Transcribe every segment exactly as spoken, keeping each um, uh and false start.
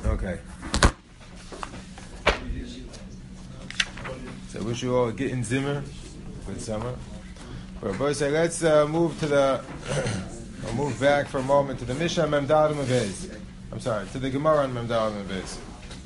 Okay. So I wish you all get in Zimmer. Good summer. But say, let's uh, move to the. I'll move back for a moment to the Mishnah Mem Daled Amud Beis. I'm sorry, to the Gemara on Mem Daled Amud Beis.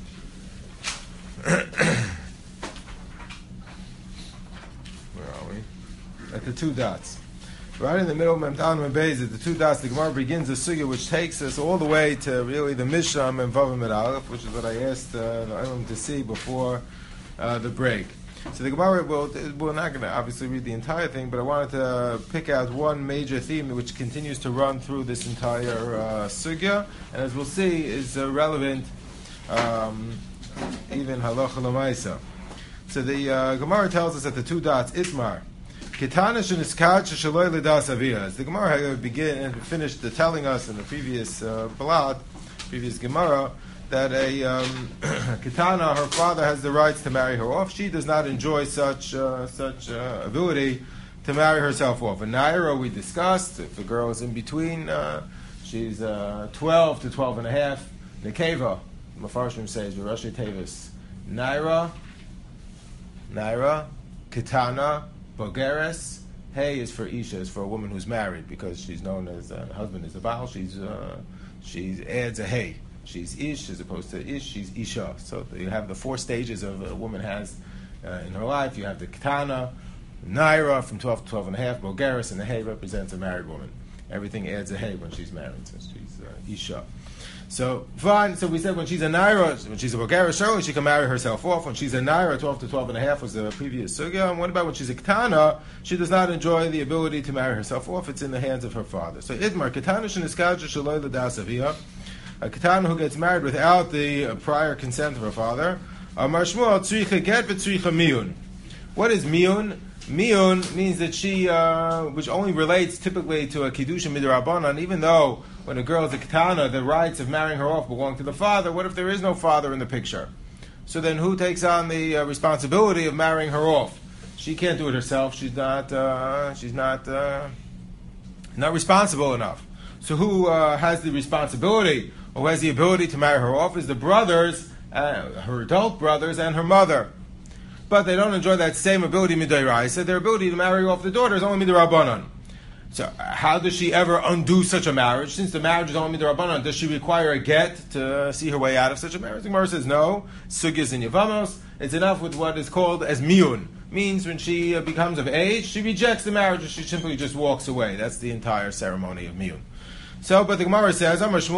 Where are we? At the two dots. Right in the middle of Mem Daled Amud Beis, at the two dots, the Gemara begins a sugya which takes us all the way to really the Mishnah Mem Vav Amud Aleph, which is what I asked uh, the Olam to see before uh, the break. So the Gemara, well, we're not going to obviously read the entire thing, but I wanted to pick out one major theme which continues to run through this entire uh, sugya, and as we'll see, is uh, relevant um, even halacha l'maisa. So the uh, Gemara tells us at the two dots, Itmar, Kitana sheniskad sheshaloi l'das aviyah. As the Gemara had begin and finished the telling us in the previous uh, balat, previous Gemara, that a um, Kitana, her father has the rights to marry her off. She does not enjoy such uh, such uh, ability to marry herself off. In Naira, we discussed, if the girl is in between, uh, she's uh, twelve to twelve and a half. Nekeva, Mefarshim says, Rashi Tevis. Naira, Naira, Kitana, Bogeres. Hey is for Isha, is for a woman who's married, because she's known as, uh, husband is a Baal, she's, uh, she adds a hey. She's Ish as opposed to Ish, she's Isha. So you have the four stages of a woman has uh, in her life. You have the Ketana, Naira from twelve to twelve and a half, Bogeres, and the Hay represents a married woman. Everything adds a Hay when she's married, so she's uh, Isha. So, fine, so we said when she's a Naira, when she's a Bogeres, surely she can marry herself off. When she's a Naira, twelve to twelve and a half was the previous sugya. And what about when she's a Ketana? She does not enjoy the ability to marry herself off. It's in the hands of her father. So, Idmar, Ketana sheniskad sheshaloi l'das aviyah. A Ketana who gets married without the uh, prior consent of her father. Amar Shmuel tzricha get v'tzricha miyun. What is miyun? Miyun means that she, uh, which only relates typically to a kiddushin midrabanan, even though when a girl is a Ketana, the rights of marrying her off belong to the father. What if there is no father in the picture? So then who takes on the uh, responsibility of marrying her off? She can't do it herself. She's not, uh, she's not, uh, not responsible enough. So who uh, has the responsibility, or who has the ability to marry her off, is the brothers, uh, her adult brothers, and her mother. But they don't enjoy that same ability midairaisa. Their ability to marry off the daughter is only midarabanan. So how does she ever undo such a marriage? Since the marriage is only midarabanan, does she require a get to see her way out of such a marriage? The Gemara says no. Sugyas and Yavamos. It's enough with what is called as miyun. Means when she uh, becomes of age, she rejects the marriage, or she simply just walks away. That's the entire ceremony of miyun. So, but the Gemara says,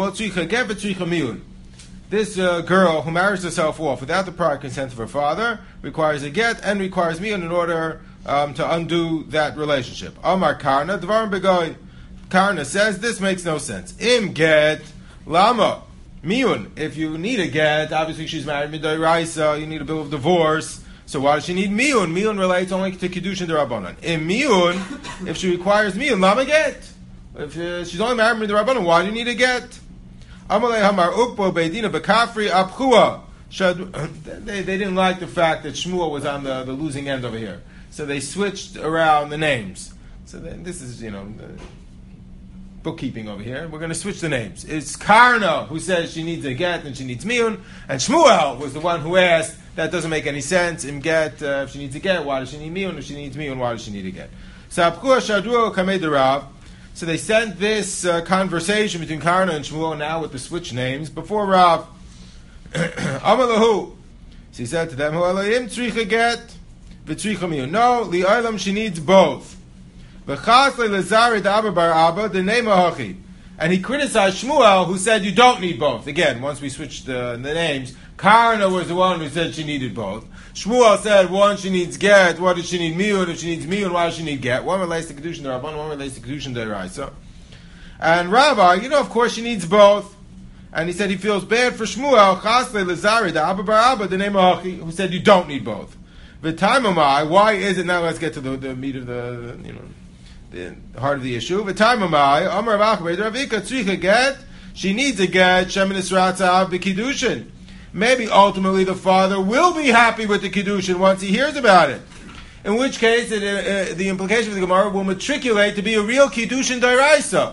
this uh, girl who marries herself off without the prior consent of her father requires a get and requires miyun in order um, to undo that relationship. Amar Karna, Dvarim Begoy. Karna says, this makes no sense. Im get, lama, miyun. If you need a get, obviously she's married midai raisa, you need a bill of divorce. So why does she need miyun? Miyun relates only to kiddushin derabanan. Im miyun, if she requires miyun, lama get. If uh, she's only married with the Rabbanan, why do you need a get? Amalei Hamar Ukbo Beidina Bekafri Abchua. They they didn't like the fact that Shmuel was on the, the losing end over here, so they switched around the names. So then this is you know the bookkeeping over here. We're going to switch the names. It's Karna who says she needs a get and she needs miyun, and Shmuel was the one who asked that doesn't make any sense. Im get uh, if she needs a get, why does she need miyun? If she needs miyun, why does she need a get? So Abchua Shadru Kamei Derav. So they sent this uh, conversation between Karna and Shmuel now with the switch names before Rav. Amalahu. So he said to them, Hu'alayim tzricha get, v'tzricha miyun. No, li'aylam she needs both. V'chas le'lezari d'abba bar abba, d'nema hachi. And he criticized Shmuel, who said you don't need both. Again, once we switched uh, the names, Karna was the one who said she needed both. Shmuel said, one, she needs get. What does she need miyun? If she needs miyun, why does she need get? One relates to Kedushin D'Rabbanan, one relates to Kedushin D'Oraisa. And Rabbi, you know, of course she needs both. And he said he feels bad for Shmuel, Chasle Lazari, the Abba Bar Abba, the name of Hachi, who said you don't need both. V'taimamai, why is it, now let's get to the, the meat of the, you know, the heart of the issue. V'taimamai, Amar Vachbei, Ravika, Tzricha get, she needs a get, Shemin Isratza B'Kiddushin. Maybe ultimately the father will be happy with the Kiddushin once he hears about it. In which case, it, uh, the implication of the Gemara will matriculate to be a real Kiddushin D'Oraisa.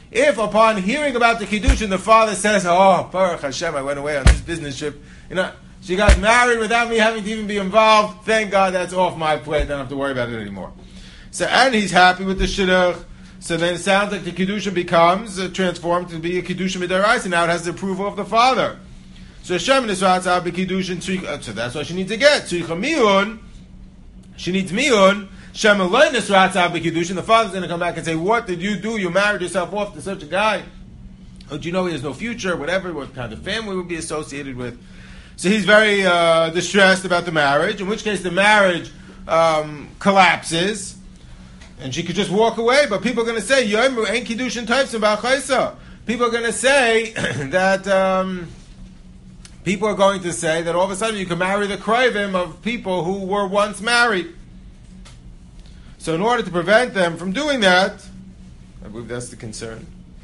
If upon hearing about the Kiddushin, the father says, oh, Baruch Hashem, I went away on this business trip, you know, she got married without me having to even be involved, thank God that's off my plate, I don't have to worry about it anymore. So, and he's happy with the Shidduch, so then it sounds like the Kiddushin becomes uh, transformed to be a Kiddushin Midaraisa, now it has the approval of the father. So Hashem Nisratzah B'Kiddushin, so that's what she needs to get. Tzricha Miyun, she needs Miyun, Shem Eloi Nisratzah B'Kiddushin, the father's going to come back and say, what did you do? You married yourself off to such a guy. Oh, do you know he has no future, whatever, what kind of family would be associated with? So he's very uh, distressed about the marriage, in which case the marriage um, collapses, and she could just walk away, but people are going to say, Yoimru Ein Kiddushin Taifsim B'Achaisa. People are going to say that, um, people are going to say that all of a sudden you can marry the Krivim of people who were once married. So in order to prevent them from doing that, I believe that's the concern.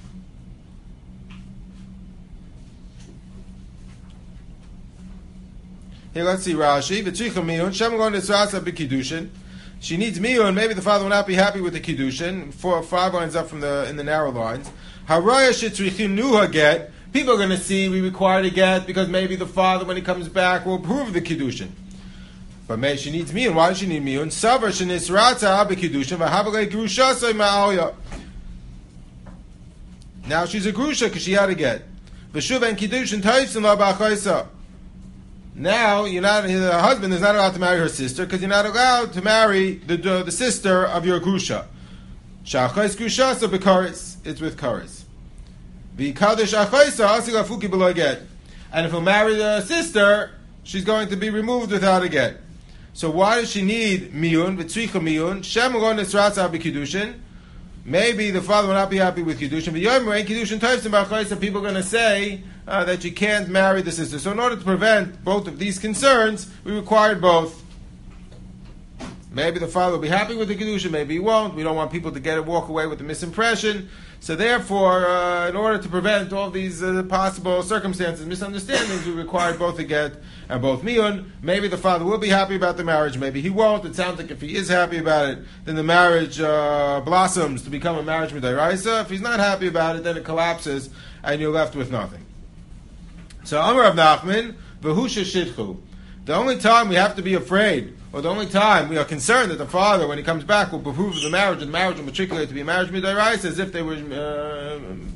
Here, let's see Rashi. V'tzicha miyun, Shem going to tzrasa b'kiddushin. She needs miyun. Maybe the father will not be happy with the kiddushin. Four, five lines up from the in the narrow lines. Haraya shetzrichim nuha get. People are going to see we require to get because maybe the father, when he comes back, will approve the kiddushin. But maybe she needs miyun. Why does she need miyun? Savar shenisrata b'kiddushin v'habalei grusha soy ma'alya. Now she's a grusha because she had to get. V'shuv en kiddushin taifsim la b'achaisa. Now you're not. The husband is not allowed to marry her sister because you're not allowed to marry the the, the sister of your grusha. Shachais grusha so b'karis. It's with karis. V'kadosh achaisa asig afuki below get. And if he'll marry the sister, she's going to be removed without a get. So why does she need miyun? V'tzricha miyun. Shem gon nisratza b'kiddushin. Maybe the father will not be happy with kiddushin. But yomer ain't kiddushin taifsim b'achaisa. People are going to say uh, that you can't marry the sister. So in order to prevent both of these concerns, we required both. Maybe the father will be happy with the kiddushin. Maybe he won't. We don't want people to get it, walk away with the misimpression. So therefore, uh, in order to prevent all these uh, possible circumstances, misunderstandings, we required both a get and both miyun. Maybe the father will be happy about the marriage. Maybe he won't. It sounds like if he is happy about it, then the marriage uh, blossoms to become a marriage midaraisa. If he's not happy about it, then it collapses and you're left with nothing. So Amar Rav Nachman, v'husha shidchu. The only time we have to be afraid, or the only time we are concerned that the father, when he comes back, will approve of the marriage, and the marriage will matriculate to be a marriage midaraisa, as if they were uh,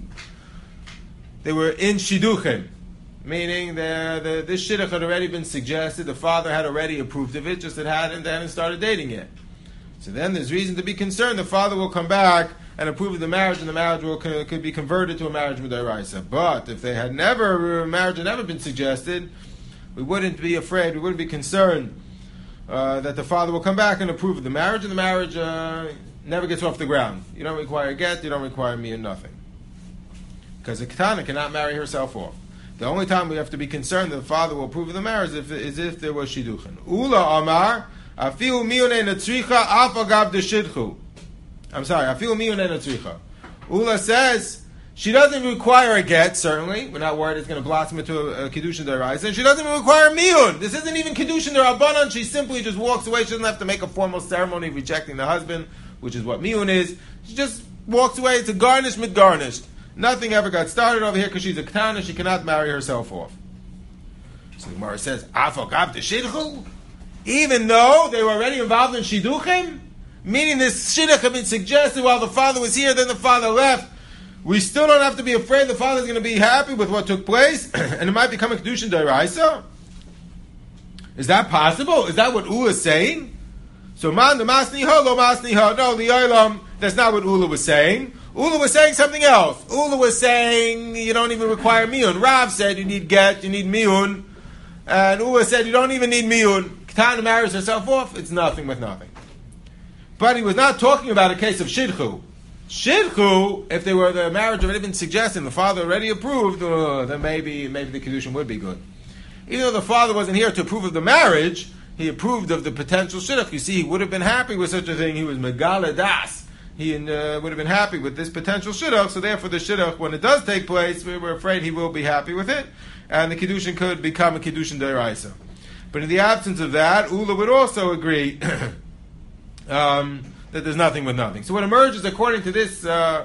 they were in shiduchim, meaning the, the, this shidduch had already been suggested, the father had already approved of it, just it hadn't, they hadn't started dating yet. So then there's reason to be concerned. The father will come back and approve of the marriage, and the marriage will could be converted to a marriage midaraisa. But if they had never marriage had never been suggested, we wouldn't be afraid. We wouldn't be concerned uh, that the father will come back and approve of the marriage, and the marriage uh, never gets off the ground. You don't require get. You don't require me and nothing, because a ketana cannot marry herself off. The only time we have to be concerned that the father will approve of the marriage is if, is if there was shidduchin. Ula Amar afiu miyune netzricha afagav deshidchu. I'm sorry, afiu miyune netzricha. Ula says she doesn't require a get. Certainly, we're not worried it's going to blossom into a, a kiddushin deraisa. And she doesn't even require miyun. This isn't even kiddushin derabanan. She simply just walks away. She doesn't have to make a formal ceremony of rejecting the husband, which is what miyun is. She just walks away. It's a garnish mit garnished. Nothing ever got started over here because she's a ketana. She cannot marry herself off. So the Gemara says, "Afagav deshidchu," even though they were already involved in shiduchim, meaning this shidduch had been suggested while the father was here, then the father left. We still don't have to be afraid the father's going to be happy with what took place, and it might become a kedushin deraisa. Is that possible? Is that what Ula is saying? So man the masni ho lo masni ho. No, the olam. That's not what Ula was saying. Ula was saying something else. Ula was saying you don't even require miyun. Rav said you need get, you need miyun. And Ula said you don't even need miyun. Ketana marries herself off, it's nothing with nothing. But he was not talking about a case of shidchu. Shidchu, if they were the marriage already been suggested and the father already approved, uh, then maybe maybe the kedushin would be good. Even though the father wasn't here to approve of the marriage, he approved of the potential shidduch. You see, he would have been happy with such a thing. He was megala das. He uh, would have been happy with this potential shidduch, so therefore the shidduch, when it does take place, we were afraid he will be happy with it, and the kiddushin could become a kiddushin deraisa. But in the absence of that, Ula would also agree um, that there's nothing with nothing. So what emerges, according to this uh,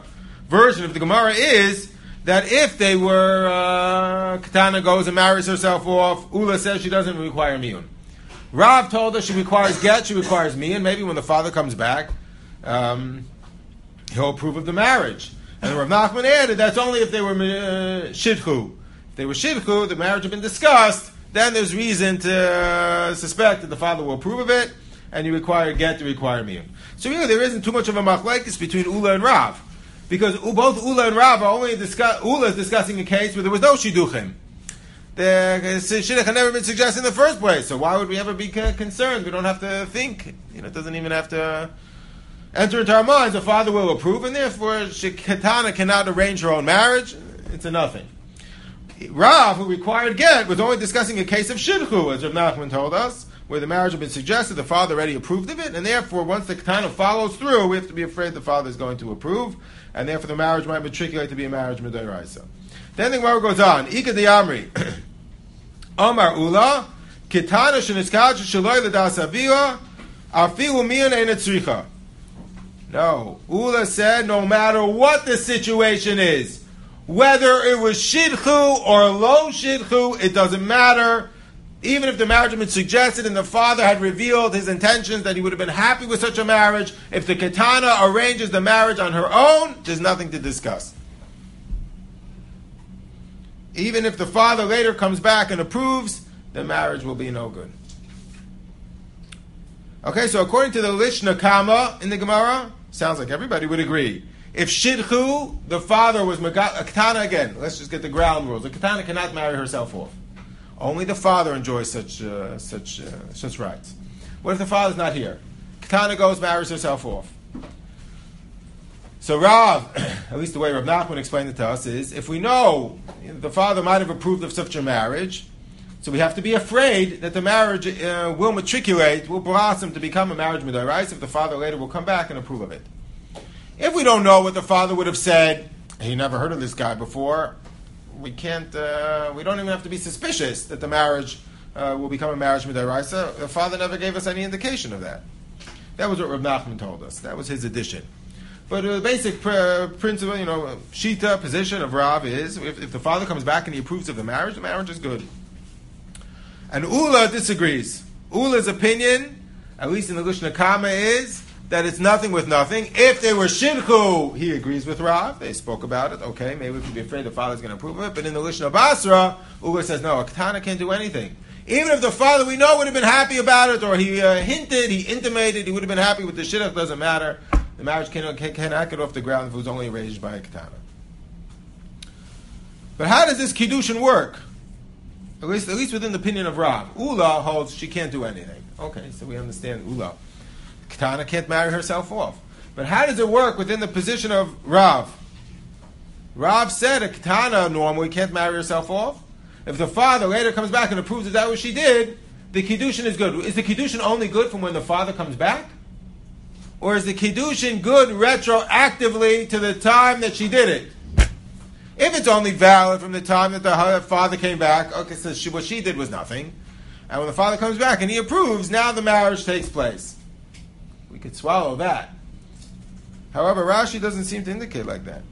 version of the Gemara is that if they were, uh, Katana goes and marries herself off, Ula says she doesn't require miyun. Rav told us she requires get, she requires miyun. Maybe when the father comes back, um, he'll approve of the marriage. And Rav Nachman added that's only if they were uh, shidchu. If they were shidchu, the marriage had been discussed, then there's reason to uh, suspect that the father will approve of it, and you require get to require miyun. So really there isn't too much of a machlekes between Ula and Rav. Because both Ula and Rav are only discuss, Ula is discussing a case where there was no shidduchim. The shidduch had never been suggested in the first place, so why would we ever be concerned? We don't have to think. You know, it doesn't even have to enter into our minds. The father will approve, and therefore Katana cannot arrange her own marriage. It's a nothing. Rav, who required get, was only discussing a case of shidchu, as Rav Nachman told us, where the marriage had been suggested, the father already approved of it, and therefore once the Katana follows through, we have to be afraid the father is going to approve, and therefore the marriage might matriculate to be a marriage midoraisa. Then the Gemara goes on. Ika de Amri. Omar Ula, Katana sheniskad shaloi l'das avia, afilu miyan ein tzricha. No. Ula said no matter what the situation is, whether it was shidchu or lo shidchu, it doesn't matter. Even if the marriage had been suggested and the father had revealed his intentions that he would have been happy with such a marriage, if the Katana arranges the marriage on her own, there's nothing to discuss. Even if the father later comes back and approves, the marriage will be no good. Okay, so according to the Lishna Kama in the Gemara, sounds like everybody would agree. If Shidchu, the father was Maga- a Katana again, let's just get the ground rules. The Katana cannot marry herself off. Only the father enjoys such uh, such uh, such rights. What if the father's not here? Katana goes, marries herself off. So Rav, at least the way Rav Nachman explained it to us, is if we know the father might have approved of such a marriage, so we have to be afraid that the marriage uh, will matriculate, will blossom to become a marriage midoraisa if the father later will come back and approve of it. If we don't know what the father would have said, he never heard of this guy before, we can't, uh, we don't even have to be suspicious that the marriage uh, will become a marriage midoraisa. The father never gave us any indication of that. That was what Rav Nachman told us. That was his addition. But the basic pr- principle, you know, shita, position of Rav is, if, if the father comes back and he approves of the marriage, the marriage is good. And Ula disagrees. Ula's opinion, at least in the Lishna Kama, is that it's nothing with nothing. If they were shidchu, he agrees with Rav. They spoke about it. Okay, maybe we could be afraid the father's going to approve of it. But in the Lishna Basra, Ula says, no, a Katana can't do anything. Even if the father, we know, would have been happy about it, or he uh, hinted, he intimated, he would have been happy with the shidduch, doesn't matter. The marriage cannot, cannot get off the ground if it was only arranged by a Katana. But how does this Kiddushin work? At least, at least within the opinion of Rav. Ula holds she can't do anything. Okay, so we understand Ula. Katana can't marry herself off. But how does it work within the position of Rav? Rav said a Katana normally can't marry herself off. If the father later comes back and approves that that was what she did, the Kiddushin is good. Is the Kiddushin only good from when the father comes back? Or is the Kiddushin good retroactively to the time that she did it? If it's only valid from the time that the father came back, okay, so she, what she did was nothing. And when the father comes back and he approves, now the marriage takes place. We could swallow that. However, Rashi doesn't seem to indicate like that.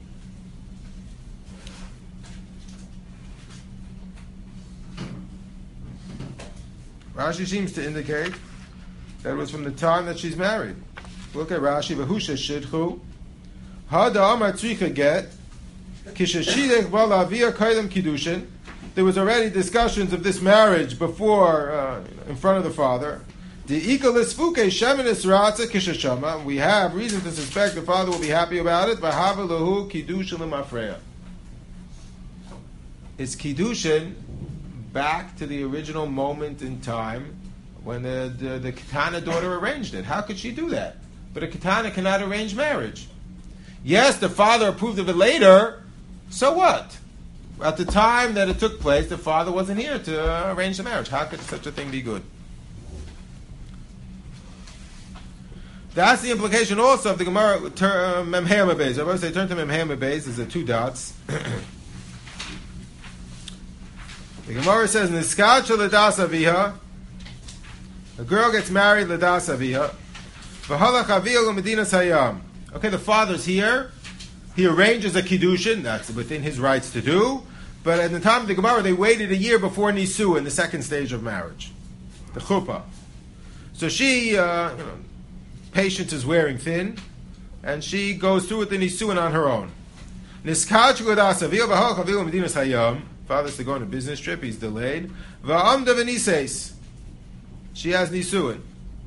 Rashi seems to indicate that it was from the time that she's married. Look at Rashi. V'husha shidchu hada amar tzricha get kishashidech bal avia kaidem kiddushin. There was already discussions of this marriage before, uh, in front of the father. The ikalis fuke sheminis ratza kishashama. We have reason to suspect the father will be happy about it. V'hava lahu kiddushin l'mafreya. Is kiddushin back to the original moment in time when the, the, the Katana daughter arranged it? How could she do that? But a Katana cannot arrange marriage. Yes, the father approved of it later. So what? At the time that it took place, the father wasn't here to uh, arrange the marriage. How could such a thing be good? That's the implication also of the Gemara Memhei Mebez. I always say turn to Memhei Mebez. There's a two dots. The Gemara says, Niskad shel l'das aviha. A girl gets married l'das aviha. V'halach avia l'medinas hayam. Okay, the father's here. he arranges a kiddushin. That's within his rights to do. But at the time of the Gemara, they waited a year before nisu in the second stage of marriage, the chuppah. So she, uh, you know, patience is wearing thin, and she goes through with the nisuin on her own. Father's to go on a business trip, he's delayed. She has nisuin.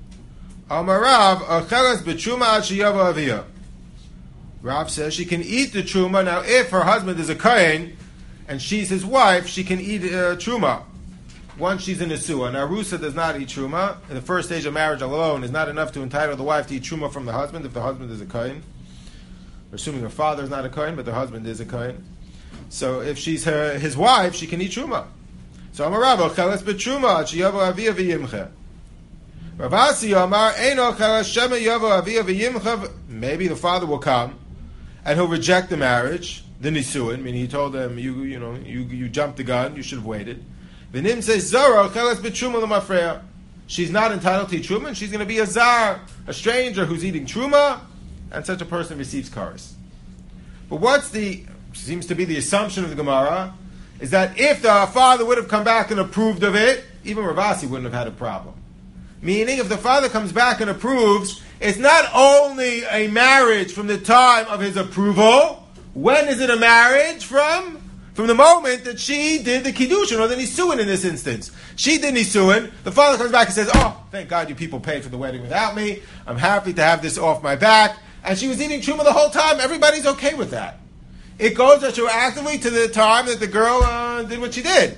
Rav says she can eat the truma. Now, if her husband is a kohen and she's his wife, she can eat uh, truma once she's in nisua. Now, Rusa does not eat truma. In the first stage of marriage alone is not enough to entitle the wife to eat truma from the husband if the husband is a kohen. We're assuming her father is not a kohen, but the husband is a kohen. So, if she's her, his wife, she can eat truma. So, Amar Rav, ocheles betruma ad sheyavo avia v'yimcha. Rav Asi Amar, ein ocheles shema yavo avia v'yimcha. Maybe the father will come and he'll reject the marriage, the nisuin, meaning he told them, you you know, you you jumped the gun, you should have waited. V'nim says, Zara, chelas b'truma l'mafreya. She's not entitled to eat truma, and she's going to be a zar, a stranger who's eating truma, and such a person receives kares. But what's the, seems to be the assumption of the Gemara, is that if the father would have come back and approved of it, even Ravasi wouldn't have had a problem. Meaning, if the father comes back and approves, it's not only a marriage from the time of his approval. When is it a marriage? From? From the moment that she did the kiddushin, or the nisuin in this instance. She did nisuin, the father comes back and says, oh, thank God you people paid for the wedding without me. I'm happy to have this off my back. And she was eating truma the whole time. Everybody's okay with that. It goes retroactively to the time that the girl uh, did what she did.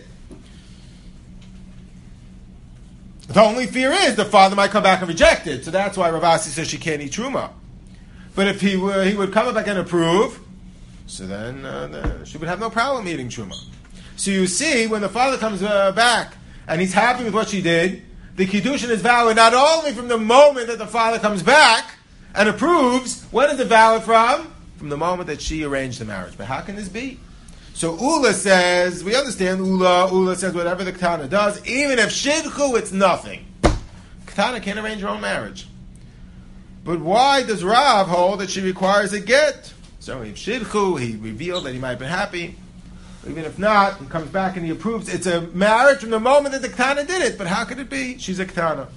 The only fear is the father might come back and reject it. So that's why Ravasi says she can't eat truma. But if he were, he would come back and approve, so then uh, the, she would have no problem eating truma. So you see, when the father comes uh, back and he's happy with what she did, the kiddushin is valid not only from the moment that the father comes back and approves. When is it valid from? From the moment that she arranged the marriage. But how can this be? So Ula says, we understand Ula, Ula says whatever the Ketana does, even if Shidchu, it's nothing. Ketana can't arrange her own marriage. But why does Rav hold that she requires a get? So if Shidchu, he revealed that he might have been happy. Even if not, he comes back and he approves. It's a marriage from the moment that the Ketana did it. But how could it be? She's a Ketana.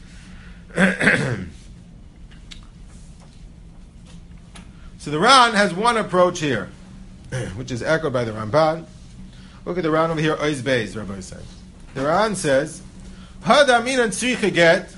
So the Ran has one approach here, which is echoed by the Ramban. Look at the Ran over here, Oiz Beis, Rabbi says. The Ran says, Hada minan tzricha get,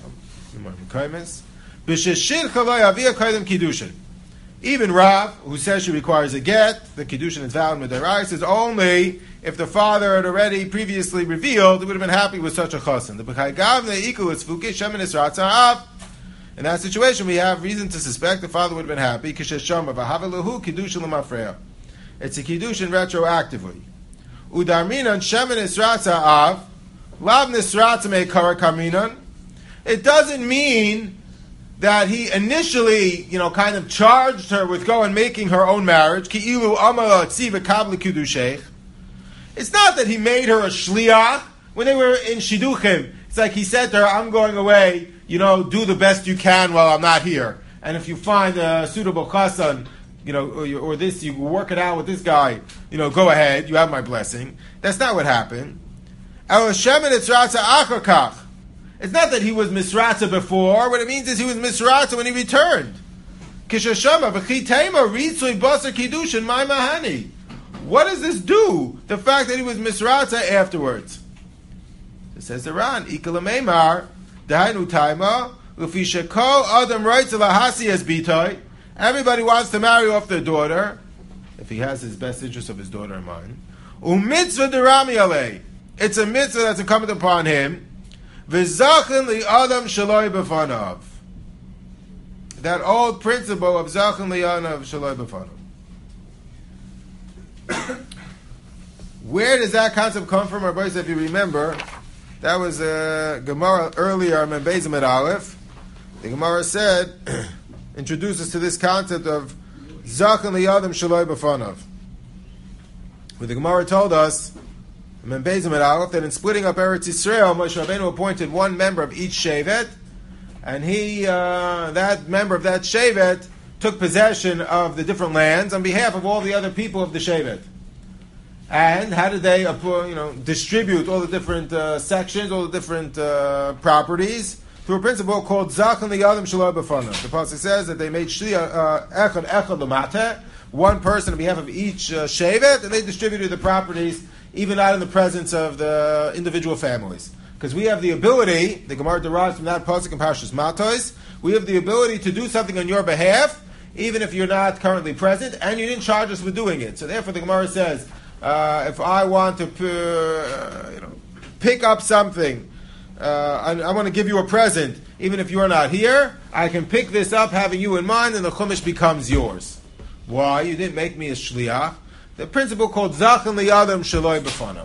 even Rav, who says she requires a get, the kiddushin is valid with their eyes, says only if the father had already previously revealed, he would have been happy with such a chassan. The b'chai gavne iku is fuke shemenis ratza'av. In that situation, we have reason to suspect the father would have been happy. It's a kiddushin retroactively. It doesn't mean that he initially, you know, kind of charged her with going making her own marriage. It's not that he made her a shliach when they were in shidduchim. It's like he said to her, I'm going away, you know, do the best you can while I'm not here. And if you find a suitable chassan, you know, or, or this, you work it out with this guy, you know, go ahead, you have my blessing. That's not what happened. It's not that he was misratza before. What it means is he was misratza when he returned. What does this do? The fact that he was misratza afterwards. It says the Ran, Ikalameimar, Dainu Taima, Ufishako Adam writes Lahasi as Bitoy. Everybody wants to marry off their daughter, if he has his best interest of his daughter in mind. Umitzvah derami alei. It's a mitzvah that's incumbent upon him. V'zachin li Adam shaloi b'fanav. That old principle of zachin li Adam shaloi b'fanav. Where does that concept come from, Rabbi? If you remember, that was a Gemara earlier, Membez Amid Aleph. The Gemara said, introduces to this concept of Zachin Liyadam Shaloi B'fanav. Where the Gemara told us, Membez Amid Aleph, that in splitting up Eretz Yisrael, Moshe Rabbeinu appointed one member of each Shevet, and he, uh, that member of that Shevet, took possession of the different lands on behalf of all the other people of the Shevet. And how did they, uh, you know, distribute all the different uh, sections, all the different uh, properties through a principle called Zachan Liyadim Shaloi B'Fanav. The pasuk says that they made Shliach Echad Echad L'Mateh, one person on behalf of each uh, Shevet, and they distributed the properties even not in the presence of the individual families. Because we have the ability, the Gemara derives from that pasuk in Parshas Matos, we have the ability to do something on your behalf, even if you're not currently present, and you didn't charge us with doing it. So therefore the Gemara says, Uh, if I want to, uh, you know, pick up something, uh, I, I want to give you a present, even if you're not here, I can pick this up, having you in mind, and the chumash becomes yours. Why? You didn't make me a shliach. The principle called zachan liyadam shaloi b'fanav.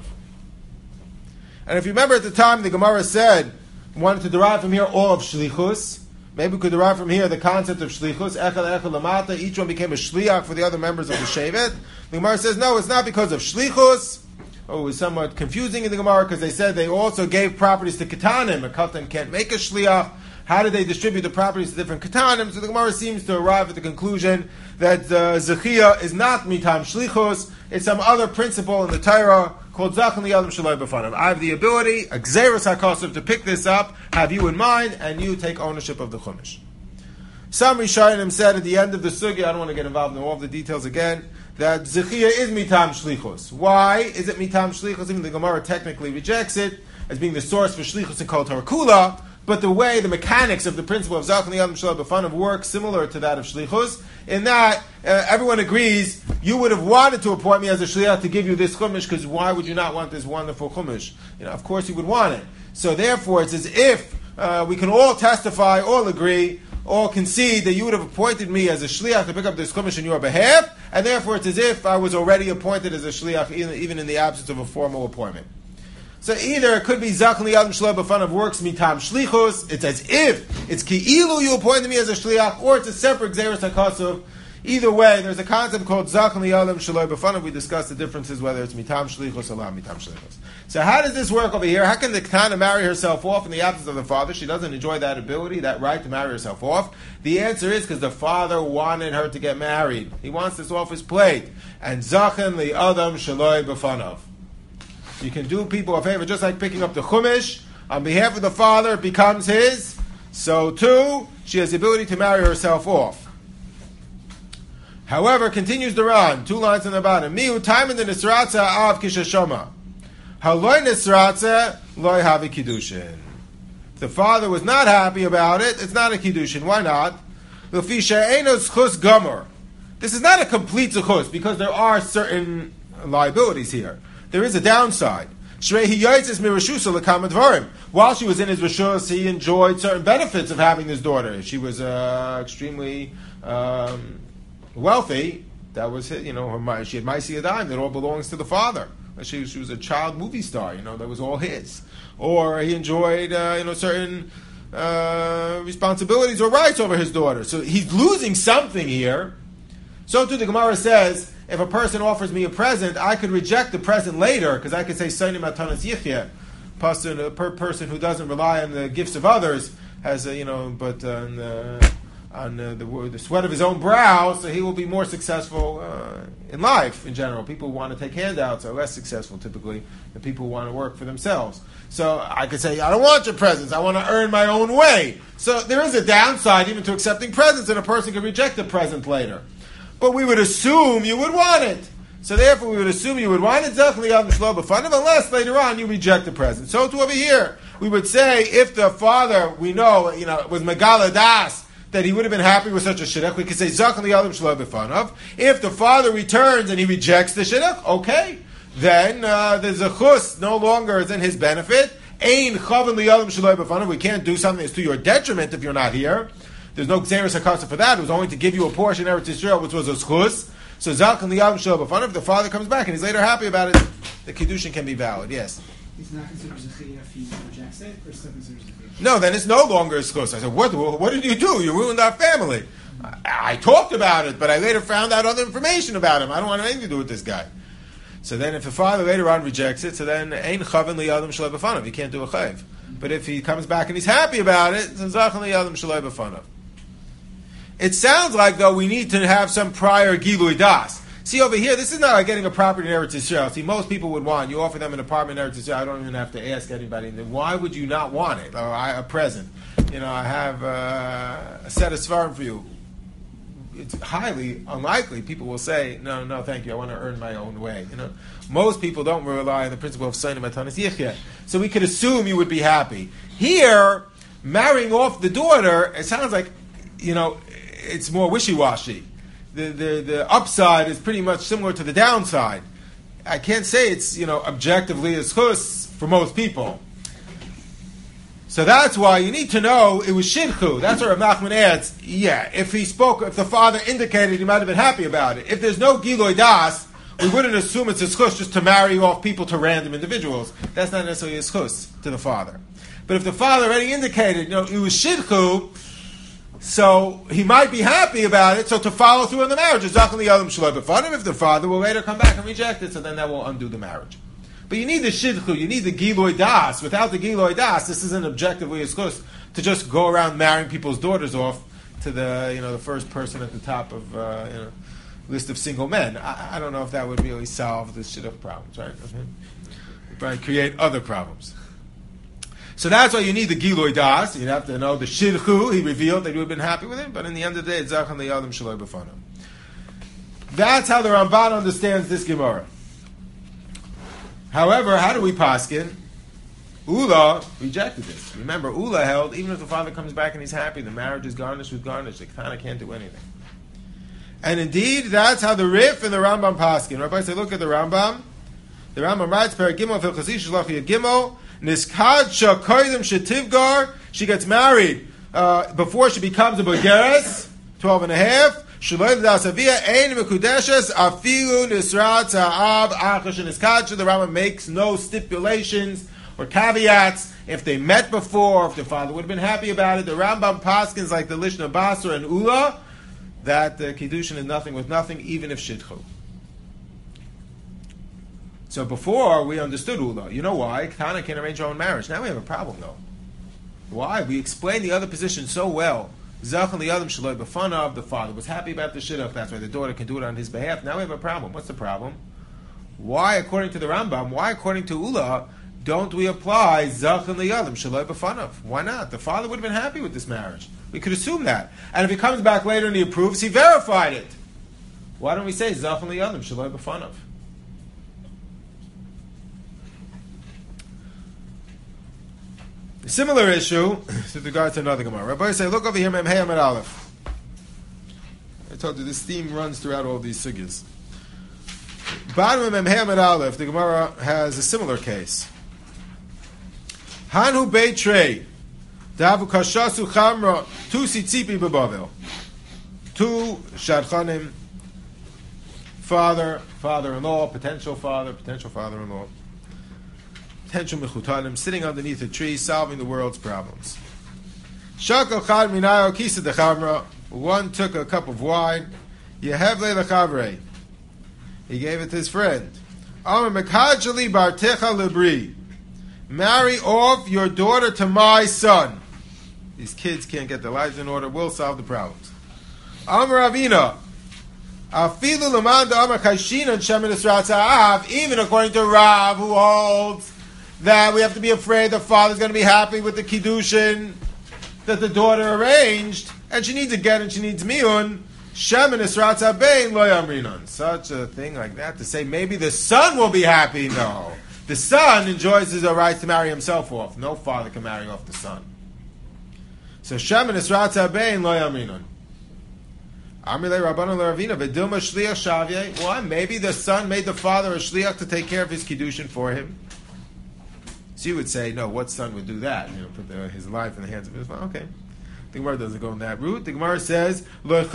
And if you remember at the time, the Gemara said wanted to derive from here all of shlichus. Maybe we could derive from here the concept of shlichus, echad echad lamata. Each one became a shliach for the other members of the shevet. The Gemara says, no, it's not because of shlichus. Oh, it was somewhat confusing in the Gemara because they said they also gave properties to ketanim. A katan can't make a shliach. How did they distribute the properties to different ketanim? So the Gemara seems to arrive at the conclusion that uh, zechiyah is not mitam shlichus. It's some other principle in the Torah called zachan liyadim shaloi b'fanav. I have the ability, a gzeros hakosov, to pick this up, have you in mind, and you take ownership of the chumash. Some Rishonim said at the end of the sugya, I don't want to get involved in all of the details again, that zechiyah is mitam shlichus. Why is it mitam shlichus? Even the Gemara technically rejects it as being the source for shlichus in Kol Torah Kula, but the way, the mechanics of the principle of zachan liyadim shaloi b'fanav work similar to that of shlichus, in that uh, everyone agrees you would have wanted to appoint me as a shliach to give you this chumash, because why would you not want this wonderful chumash? You know, of course you would want it. So therefore, it's as if uh, we can all testify, all agree, all concede that you would have appointed me as a shliach to pick up this chumash on your behalf, and therefore it's as if I was already appointed as a shliach, even in the absence of a formal appointment. So either it could be zachan liyadim shaloi b'fanav works mitam shlichus, it's as if it's ki'ilu you appointed me as a shliach, or it's a separate gzeros hakosov. Either way, there's a concept called zachan liyadim shaloi b'fanav. We discussed the differences whether it's mitam shlichus or la mitam shlichus. So how does this work over here? How can the ketana marry herself off in the absence of the father? She doesn't enjoy that ability, that right to marry herself off. The answer is because the father wanted her to get married. He wants this off his plate. And zachan liyadim shaloi b'fanav. You can do people a favor, just like picking up the chumash on behalf of the father, it becomes his. So too, she has the ability to marry herself off. However, continues the Ran, two lines on the bottom. Mihu time in the nisratza av kishashoma. Haloi nisratza loy havi kiddushin. If the father was not happy about it, it's not a kiddushin. Why not? L'fi she'eino zchus gomer. This is not a complete zchus because there are certain liabilities here. There is a downside. While she was in his rishus, he enjoyed certain benefits of having this daughter. She was uh, extremely um, wealthy. That was, you know, her, she had Maisi Yadayim that all belongs to the father. She, she was a child movie star. You know, that was all his. Or he enjoyed, uh, you know, certain uh, responsibilities or rights over his daughter. So he's losing something here. So too, the Gemara says, if a person offers me a present, I could reject the present later, because I could say, Seinim Atanas Yichya. Person, a per person who doesn't rely on the gifts of others has, a, you know, but on, uh, on uh, the, the sweat of his own brow, so he will be more successful uh, in life in general. People who want to take handouts are less successful typically than people who want to work for themselves. So I could say, I don't want your presents, I want to earn my own way. So there is a downside even to accepting presents, and a person can reject the present later. But we would assume you would want it. So therefore we would assume you would want it, unless later on you reject the present. So to over here, we would say, if the father, we know, you know, was Megala Das, that he would have been happy with such a shidduch, we could say, Zachan liyadim shaloi b'fanav. If the father returns and he rejects the shidduch, okay, then uh, the zechus no longer is in his benefit. Ein chavan liyadim shaloi b'fanav. We can't do something that's to your detriment if you're not here. There's no gzeros hakasa for that. It was only to give you a portion of Eretz Yisrael, which was a zchus. So zachan liyadim shaloi b'fanav. If the father comes back and he's later happy about it, the kiddushin can be valid. Yes. It's not considered zechiyah if he rejects it, or still considered zechiyah? No, then it's no longer a zchus. I said, what? What did you do? You ruined our family. I, I talked about it, but I later found out other information about him. I don't want anything to do with this guy. So then, if the father later on rejects it, so then ein chaven liyadim shaloi b'fanav. He can't do a chayv. But if he comes back and he's happy about it, then zachan liyadim shaloi b'fanav. It sounds like, though, we need to have some prior Gilui Das. See, over here, this is not like getting a property in Eretz Yisrael. See, most people would want, you offer them an apartment in Eretz Yisrael, I don't even have to ask anybody. Why would you not want it? Or I, a present. You know, I have uh, a set of Svarim for you. It's highly unlikely people will say, no, no, thank you, I want to earn my own way. You know, most people don't rely on the principle of Sayyid Matanis Yichya. So we could assume you would be happy. Here, marrying off the daughter, it sounds like, you know, it's more wishy-washy. The, the the upside is pretty much similar to the downside. I can't say it's, you know, objectively a schus for most people. So that's why you need to know it was shidchu. That's where Rav Nachman adds, yeah, if he spoke, if the father indicated, he might have been happy about it. If there's no Giloi Das, we wouldn't assume it's a schus just to marry off people to random individuals. That's not necessarily a schus to the father. But if the father already indicated, you know, it was shidchu, so he might be happy about it, so to follow through on the marriage is Zachan Li'adam Shaloi B'Fanim. If the father will later come back and reject it, so then that will undo the marriage. But you need the shidchu, you need the Giloi Das. Without the Giloi Das, this isn't objectively a schus to just go around marrying people's daughters off to the, you know, the first person at the top of uh, you know, list of single men. I, I don't know if that would really solve the shidduch problems, right? It'd probably create other problems. So that's why you need the Giloi Das. You'd have to know the shidchu. He revealed that he would have been happy with him, but in the end of the day, it's Zachan Li'adam Shaloi B'Fanim. That's how the Ramban understands this Gemara. However, how do we paskin? Ula rejected this. Remember, Ula held, even if the father comes back and he's happy, the marriage is garnished with garnish. They kind of can't do anything. And indeed, that's how the Rif and the Rambam paskin. Rabbi say, look at the Rambam. The Rambam writes, Per Gimel Fil Chazish Shlach Gimel Niskad Shakoydim Shetivgar. She gets married uh, before she becomes a Bogeres, twelve and a half. Shaloi L'Dasavia Ein Mekudeshes Afilu Nisrat Ha'av Achash Niskad. The Rambam makes no stipulations or caveats. If they met before, if the father would have been happy about it, the Rambam paskins like the Lishna Basra and Ula that the Kiddushin is nothing with nothing, even if Shidchu. So before, we understood Ula. You know why? Tana can arrange her own marriage. Now we have a problem, though. Why? We explained the other position so well. Zachan Li'adam Shaloi B'Fanav, the father was happy about the shidduch, that's why the daughter can do it on his behalf. Now we have a problem. What's the problem? Why, according to the Rambam, why, according to Ula, don't we apply Zachan Li'adam Shaloi B'Fanav? Why not? The father would have been happy with this marriage. We could assume that. And if he comes back later and he approves, he verified it. Why don't we say Zachan Li'adam Shaloi B'Fanav? A similar issue with regard to another Gemara. Rabbi say, look over here, Mem Hey Amid Aleph. I told you this theme runs throughout all these sugyas. Bottom of Mem Hey Amid Aleph, the Gemara has a similar case. Hanhu Beitrei Davu Kashasu Chamra Tu Sitzipi Bebavel. Two Shadchanim, father, father-in-law, potential father, potential father-in-law. Potential mechutanim, sitting underneath a tree, solving the world's problems. Shakal chad minayo kisa dechavra. One took a cup of wine. Yehevle lechavre. He gave it to his friend. Amar mekajali bartecha lebri. Marry off your daughter to my son. These kids can't get their lives in order. We'll solve the problems. Amar Avina. Afilu lamanda amar kaishina and shemin esrat ha'av. Even according to Rav, who holds that we have to be afraid the father's going to be happy with the kiddushin that the daughter arranged, and she needs a get and she needs miyun. Shemin esrat ha'bein lo yamrinon. Such a thing like that to say maybe the son will be happy. No, the son enjoys his right to marry himself off. No father can marry off the son. So shemin esrat ha'bein lo yamrinon. Amrile Rabbanan Ravina v'dilma shliach shavye. Why? Maybe the son made the father a shliach to take care of his kiddushin for him. So you would say, no, what son would do that? You know, put the, his life in the hands of his father. Okay. The Gemara doesn't go in that route. The Gemara says,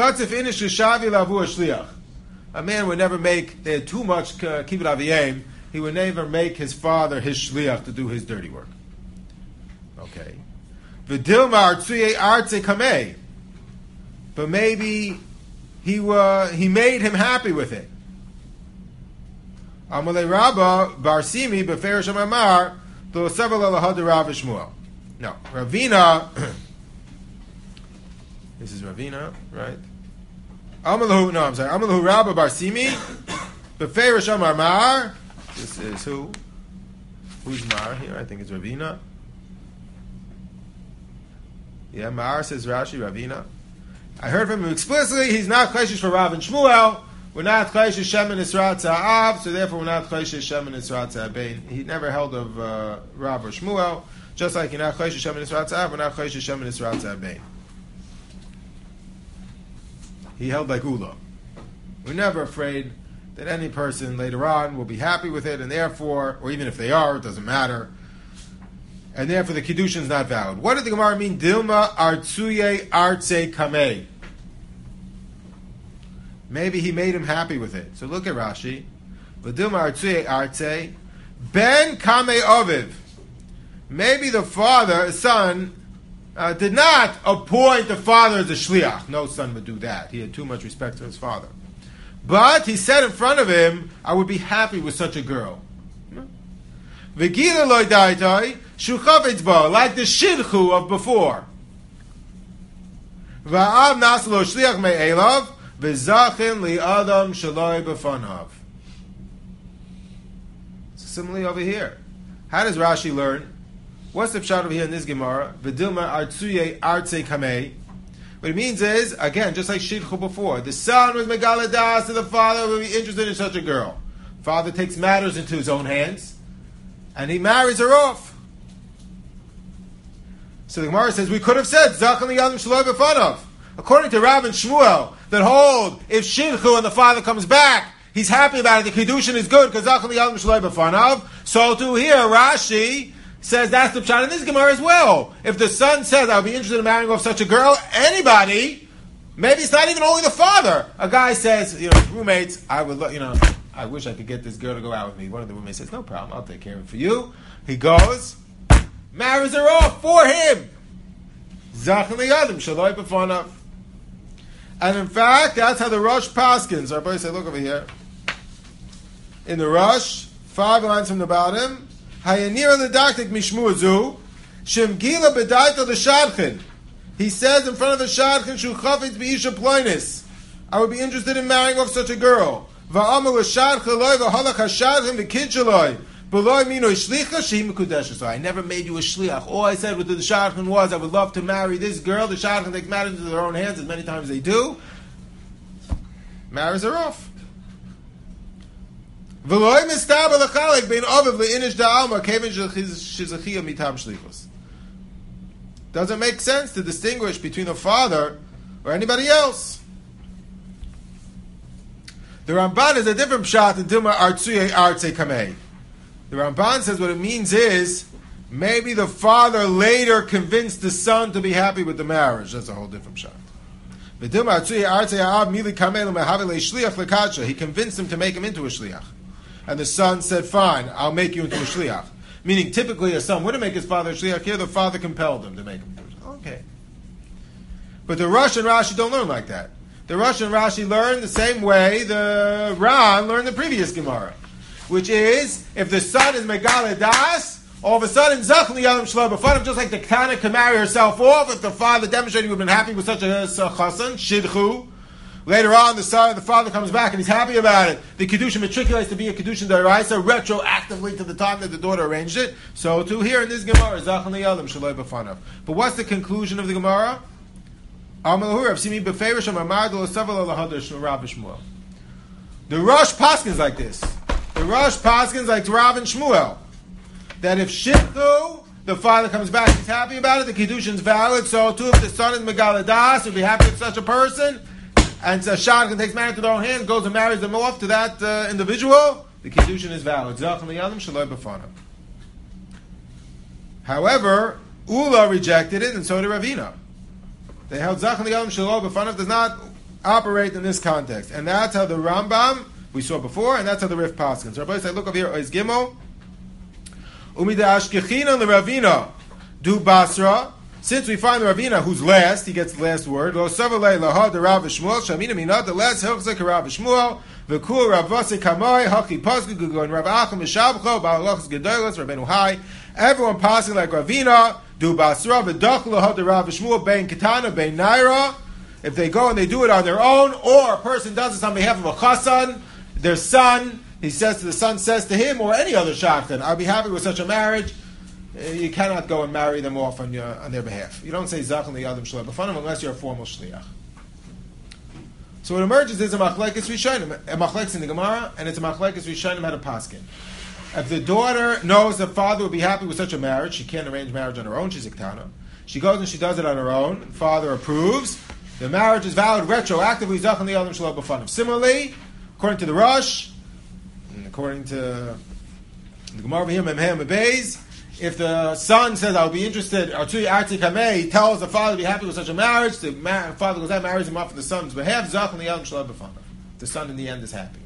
a man would never make, they had too much kibbut aviyim, he would never make his father his shliach to do his dirty work. Okay. V'dilma artsuye artse kamei. But maybe he uh, he made him happy with it. Amalei Rabba Barsimi beferish amar. No, Ravina This is Ravina, right? Amalahu, no, I'm sorry. Amalahu Rabba Barsimi. Beferish Amar Mar. This is who? Who's Mar here? I think it's Ravina. Yeah, Mar says Rashi, Ravina. I heard from him explicitly, he's not Chayshish for Rav and Shmuel. We're not Chayshish Shem and Israt Za'av, so therefore we're not Chayshish Shem and Israt Za'abein. He never held of uh, Rav or Shmuel, just like you're not Chayshish Shem and Israt Za'av, we're not Chayshish Shem and Israt Za'abein. He held like Ula. We're never afraid that any person later on will be happy with it, and therefore, or even if they are, it doesn't matter, and therefore the Kiddushin is not valid. What did the Gemara mean? Dilma artsuye artse kamei. Maybe he made him happy with it. So look at Rashi. Dilma artsuye artse ben kamei aviv. Maybe the father, his son, uh, did not appoint the father as a shliach. No son would do that. He had too much respect for his father. But he said in front of him, I would be happy with such a girl. V'gila loy daitai, shuchavetz ba, like the shidchu of before. Va'av naslo shliach me'elav, v'zachin li adam shaloi b'fanav. Similarly over here. How does Rashi learn? What's the pshat over here in this Gemara? V'dilma artsuye artse kamei. What it means is, again, just like shidchu before, the son was megaladas to the father would be interested in such a girl. Father takes matters into his own hands, and he marries her off. So the Gemara says, we could have said, Zachan liyadim shaloi b'fanav. According to Rav and Shmuel, that hold, if shidchu and the father comes back, he's happy about it, the Kiddushin is good, because Zachan liyadim shaloi b'fanav. So to here, Rashi says that's the pshat in this Gemara as well. If the son says, I'll be interested in marrying off such a girl, anybody, maybe it's not even only the father. A guy says, you know, roommates, I would, you know, I wish I could get this girl to go out with me. One of the roommates says, no problem, I'll take care of it for you. He goes, marries her off for him. Zachan liyadim shaloi b'fanav. And in fact, that's how the Rosh Paskins, our boy said, look over here. In the Rosh, five lines from the bottom, Hayanira l'daktik mishmuazu, shem gila b'daita l'shadchin. He says in front of the shadchin, shu chafetz b'isha ploinis. I would be interested in marrying off such a girl. Va'amar l'shadchin loy v'halach ha'shadchin v'kid shaloi. B'loy mino shlicha shehi mekudesha. So I never made you a shliach. All I said with the shadchin was, I would love to marry this girl. The shadchin takes matters into their own hands as many times as they do. Marries her off. Doesn't make sense to distinguish between a father or anybody else. The Ramban is a different pshat in Dilma Artsuye Artse Kamei. The Ramban says what it means is maybe the father later convinced the son to be happy with the marriage. That's a whole different pshat. He convinced him to make him into a shliach. And the son said, fine, I'll make you into a shliach. Meaning, typically a son wouldn't make his father a shliach. Here, the father compelled him to make him into a shliach. Okay. But the Rosh and Rashi don't learn like that. The Rosh and Rashi learn the same way the Ran learned the previous Gemara. Which is, if the son is Megale Das, all of a sudden, Zachan liyadim shaloi b'fanav, just like the Kana can marry herself off, if the father demonstrated he would have been happy with such a chassan, shidchu. Later on, the son, the father comes back and he's happy about it. The Kiddushin matriculates to be a Kiddushin D'Oraisa retroactively to the time that the daughter arranged it. So to here in this Gemara, Zachan liyadim shaloi b'fanav. But what's the conclusion of the Gemara? The Rosh Paskins like this. The Rosh Paskins like Rav and Shmuel. That if shidchu, the father comes back, he's happy about it, the Kiddushin's valid, so too if the son is Megaladas, he'll be happy with such a person, and so Shadchan takes matters into their own hands, goes and marries them off to that uh, individual, the Kiddushin is valid. Zachan liyadim shaloi b'fanav. However, Ula rejected it, and so did Ravina. They held Zachan liyadim shaloi b'fanav does not operate in this context. And that's how the Rambam, we saw before, and that's how the Rif Paskins. So Rabbi said, look over here, Ois Gimel, Umida Ashkechina the Ravina du Basra. Since we find the Ravina who's last, he gets the last word. Lo Savalei Lahad the Rav Shmuel Shamina Minat the last Hilchzek Rav Shmuel V'Kul Rav Vase Kamoi Haki Pasku Gugon Rav Achim Mishabcho Ba'alochs Gedolos Rabbeinu Hai. Everyone passing like Ravina du Basra V'Dach Lahad the Rav Shmuel Bein Ketana Bein Naira if they go and they do it on their own, or a person does this on behalf of a chassan, their son, he says to the son, says to him, or any other shaftan, I'll be happy with such a marriage. You cannot go and marry them off on your on their behalf. You don't say Zachan liyadam shalei b'fanav unless you're a formal shliach. So what emerges is a machlekes rishonim, a machlekes in the Gemara, and it's a machlekes rishonim at a paskin. If the daughter knows the father would be happy with such a marriage, she can't arrange marriage on her own, she's a ktana. She goes and she does it on her own, the father approves, the marriage is valid retroactively, Zachan liyadam shalei b'fanav. Similarly, according to the Rosh, and according to the Gemara here, Memhem Beis, if the son says, I'll be interested, or Tzuyi Arti Kamei, he tells the father to be happy with such a marriage, the ma- father goes out, marries him off for the son's behalf, Zachan liyadam shalei b'fanav. The son in the end is happy.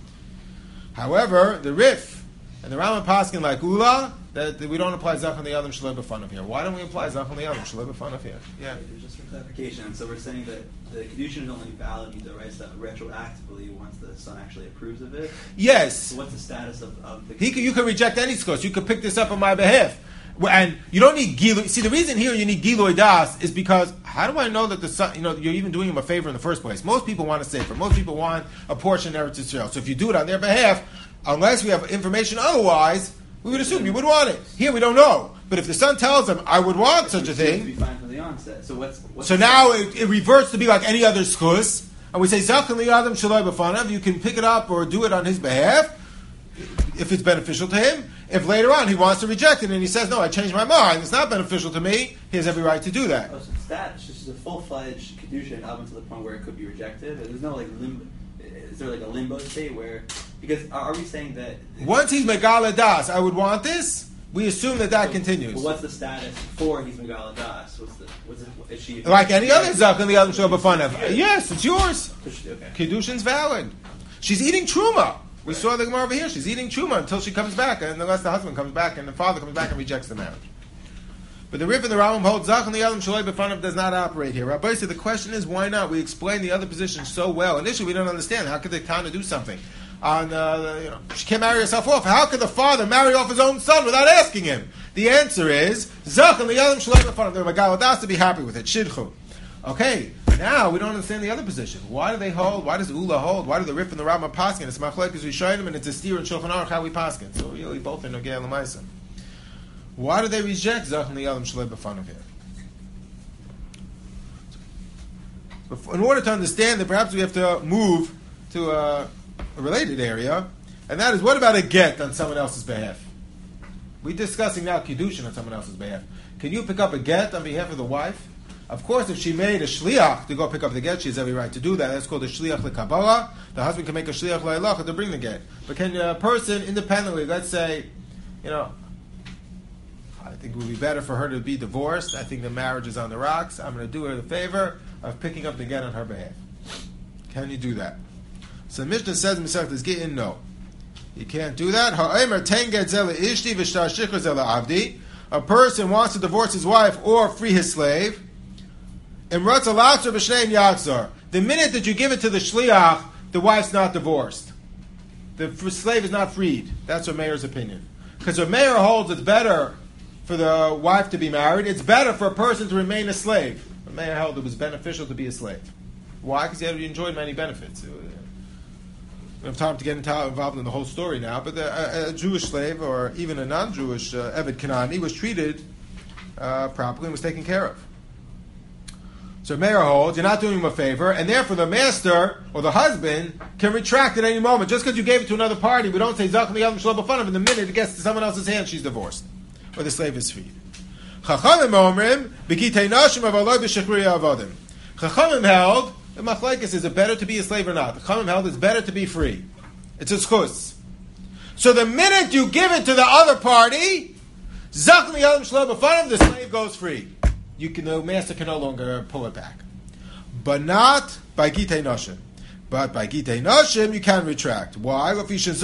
However, the Rif and the Rambam Paskin like Ula, that, that we don't apply Zachan liyadam shalei b'fanav here. Why don't we apply Zachan liyadam shalei b'fanav here? Yeah. Just for clarification, so we're saying that the Kedushin is only valid Midoraisa retroactively once the son actually approves of it? Yes. So what's the status of, of the... He can, you can reject any skos. You can pick this up on my behalf. And you don't need Gilu. See, the reason here you need Gilu Das is because how do I know that the son, you know, you're even doing him a favor in the first place? Most people want a sefer. Most people want a portion of Eretz Yisrael. So if you do it on their behalf, unless we have information otherwise, we would assume you would want it. Here we don't know. But if the son tells them, I would want such a thing. To be fine from the onset. So what's, what's so now it, it reverts to be like any other schus. And we say, Zachan liyadam shalei b'fanav. You can pick it up or do it on his behalf if it's beneficial to him. If later on he wants to reject it and he says, no, I changed my mind, it's not beneficial to me, he has every right to do that. Oh, so it's that. It's just a full-fledged Kedushin up until the point where it could be rejected. And there's no like limbo. Is there like a limbo state where... Because are we saying that... Once he's Megala Das, I would want this, we assume that that so, continues. But what's the status before he's Megala Das? What's the... What's it, is she... Like any other Zachan liyadam shalei b'fanav. Yes, it's yours. Okay. Kedushin's valid. She's eating Truma. We right. saw the Gemara over here. She's eating Truma until she comes back, and unless the husband comes back and the father comes back and rejects the marriage. But the Rif and the Rambam hold Zachan liyadam shalei b'fanav does not operate here. Rabbi said the question is why not? We explained the other position so well. Initially, we don't understand how could the Kana do something. On uh, you know, she can't marry herself off. How could the father marry off his own son without asking him? The answer is Zachan liyadam shalei b'fanav. They're Megala Das to be happy with it. Shidchu. Okay, now we don't understand the other position. Why do they hold? Why does Ula hold? Why do the Rif and the Rambam paskin? It's machlekes rishonim and it's a steer and Shulchan Aruch how we paskin. So really, both are nogei l'maisa. Why do they reject Zachan liyadam shalei b'fanav here? In order to understand that, perhaps we have to move to a, a related area, and that is, what about a get on someone else's behalf? We're discussing now kiddushin on someone else's behalf. Can you pick up a get on behalf of the wife? Of course, if she made a shliach to go pick up the get, she has every right to do that. That's called a shliach lekabbalah. The husband can make a shliach le'elacha to bring the get. But can a person independently, let's say, you know, I think it would be better for her to be divorced. I think the marriage is on the rocks. I'm going to do her the favor of picking up the get on her behalf. Can you do that? So the Mishnah says in Masechtas Gittin, no. You can't do that. A person wants to divorce his wife or free his slave. The minute that you give it to the shliach, the wife's not divorced. The slave is not freed. That's what Meir's opinion. Because what Meir holds it's better for the wife to be married. It's better for a person to remain a slave. But Meir held it was beneficial to be a slave. Why? Because he enjoyed many benefits. We don't have time to get involved in the whole story now, but a, a Jewish slave or even a non-Jewish uh, Eved Kanani was treated uh, properly and was taken care of. So Meir holds, you're not doing him a favor, and therefore the master or the husband can retract at any moment. Just because you gave it to another party, we don't say Zachan liyadam shalei b'fanav, and the minute it gets to someone else's hand, she's divorced. Or the slave is freed. Chachamim omrim, b'kitei nashim avaloi b'shechrui avodim. Chachamim held, the machlekes, is it better to be a slave or not? The Chachamim held it's better to be free. It's a schus. So the minute you give it to the other party, Zachan liyadam shalei b'fanav, the slave goes free. You can, the master can no longer pull it back. But not by Gitei Noshim. But by Gitei Noshim, you can retract. Why? It's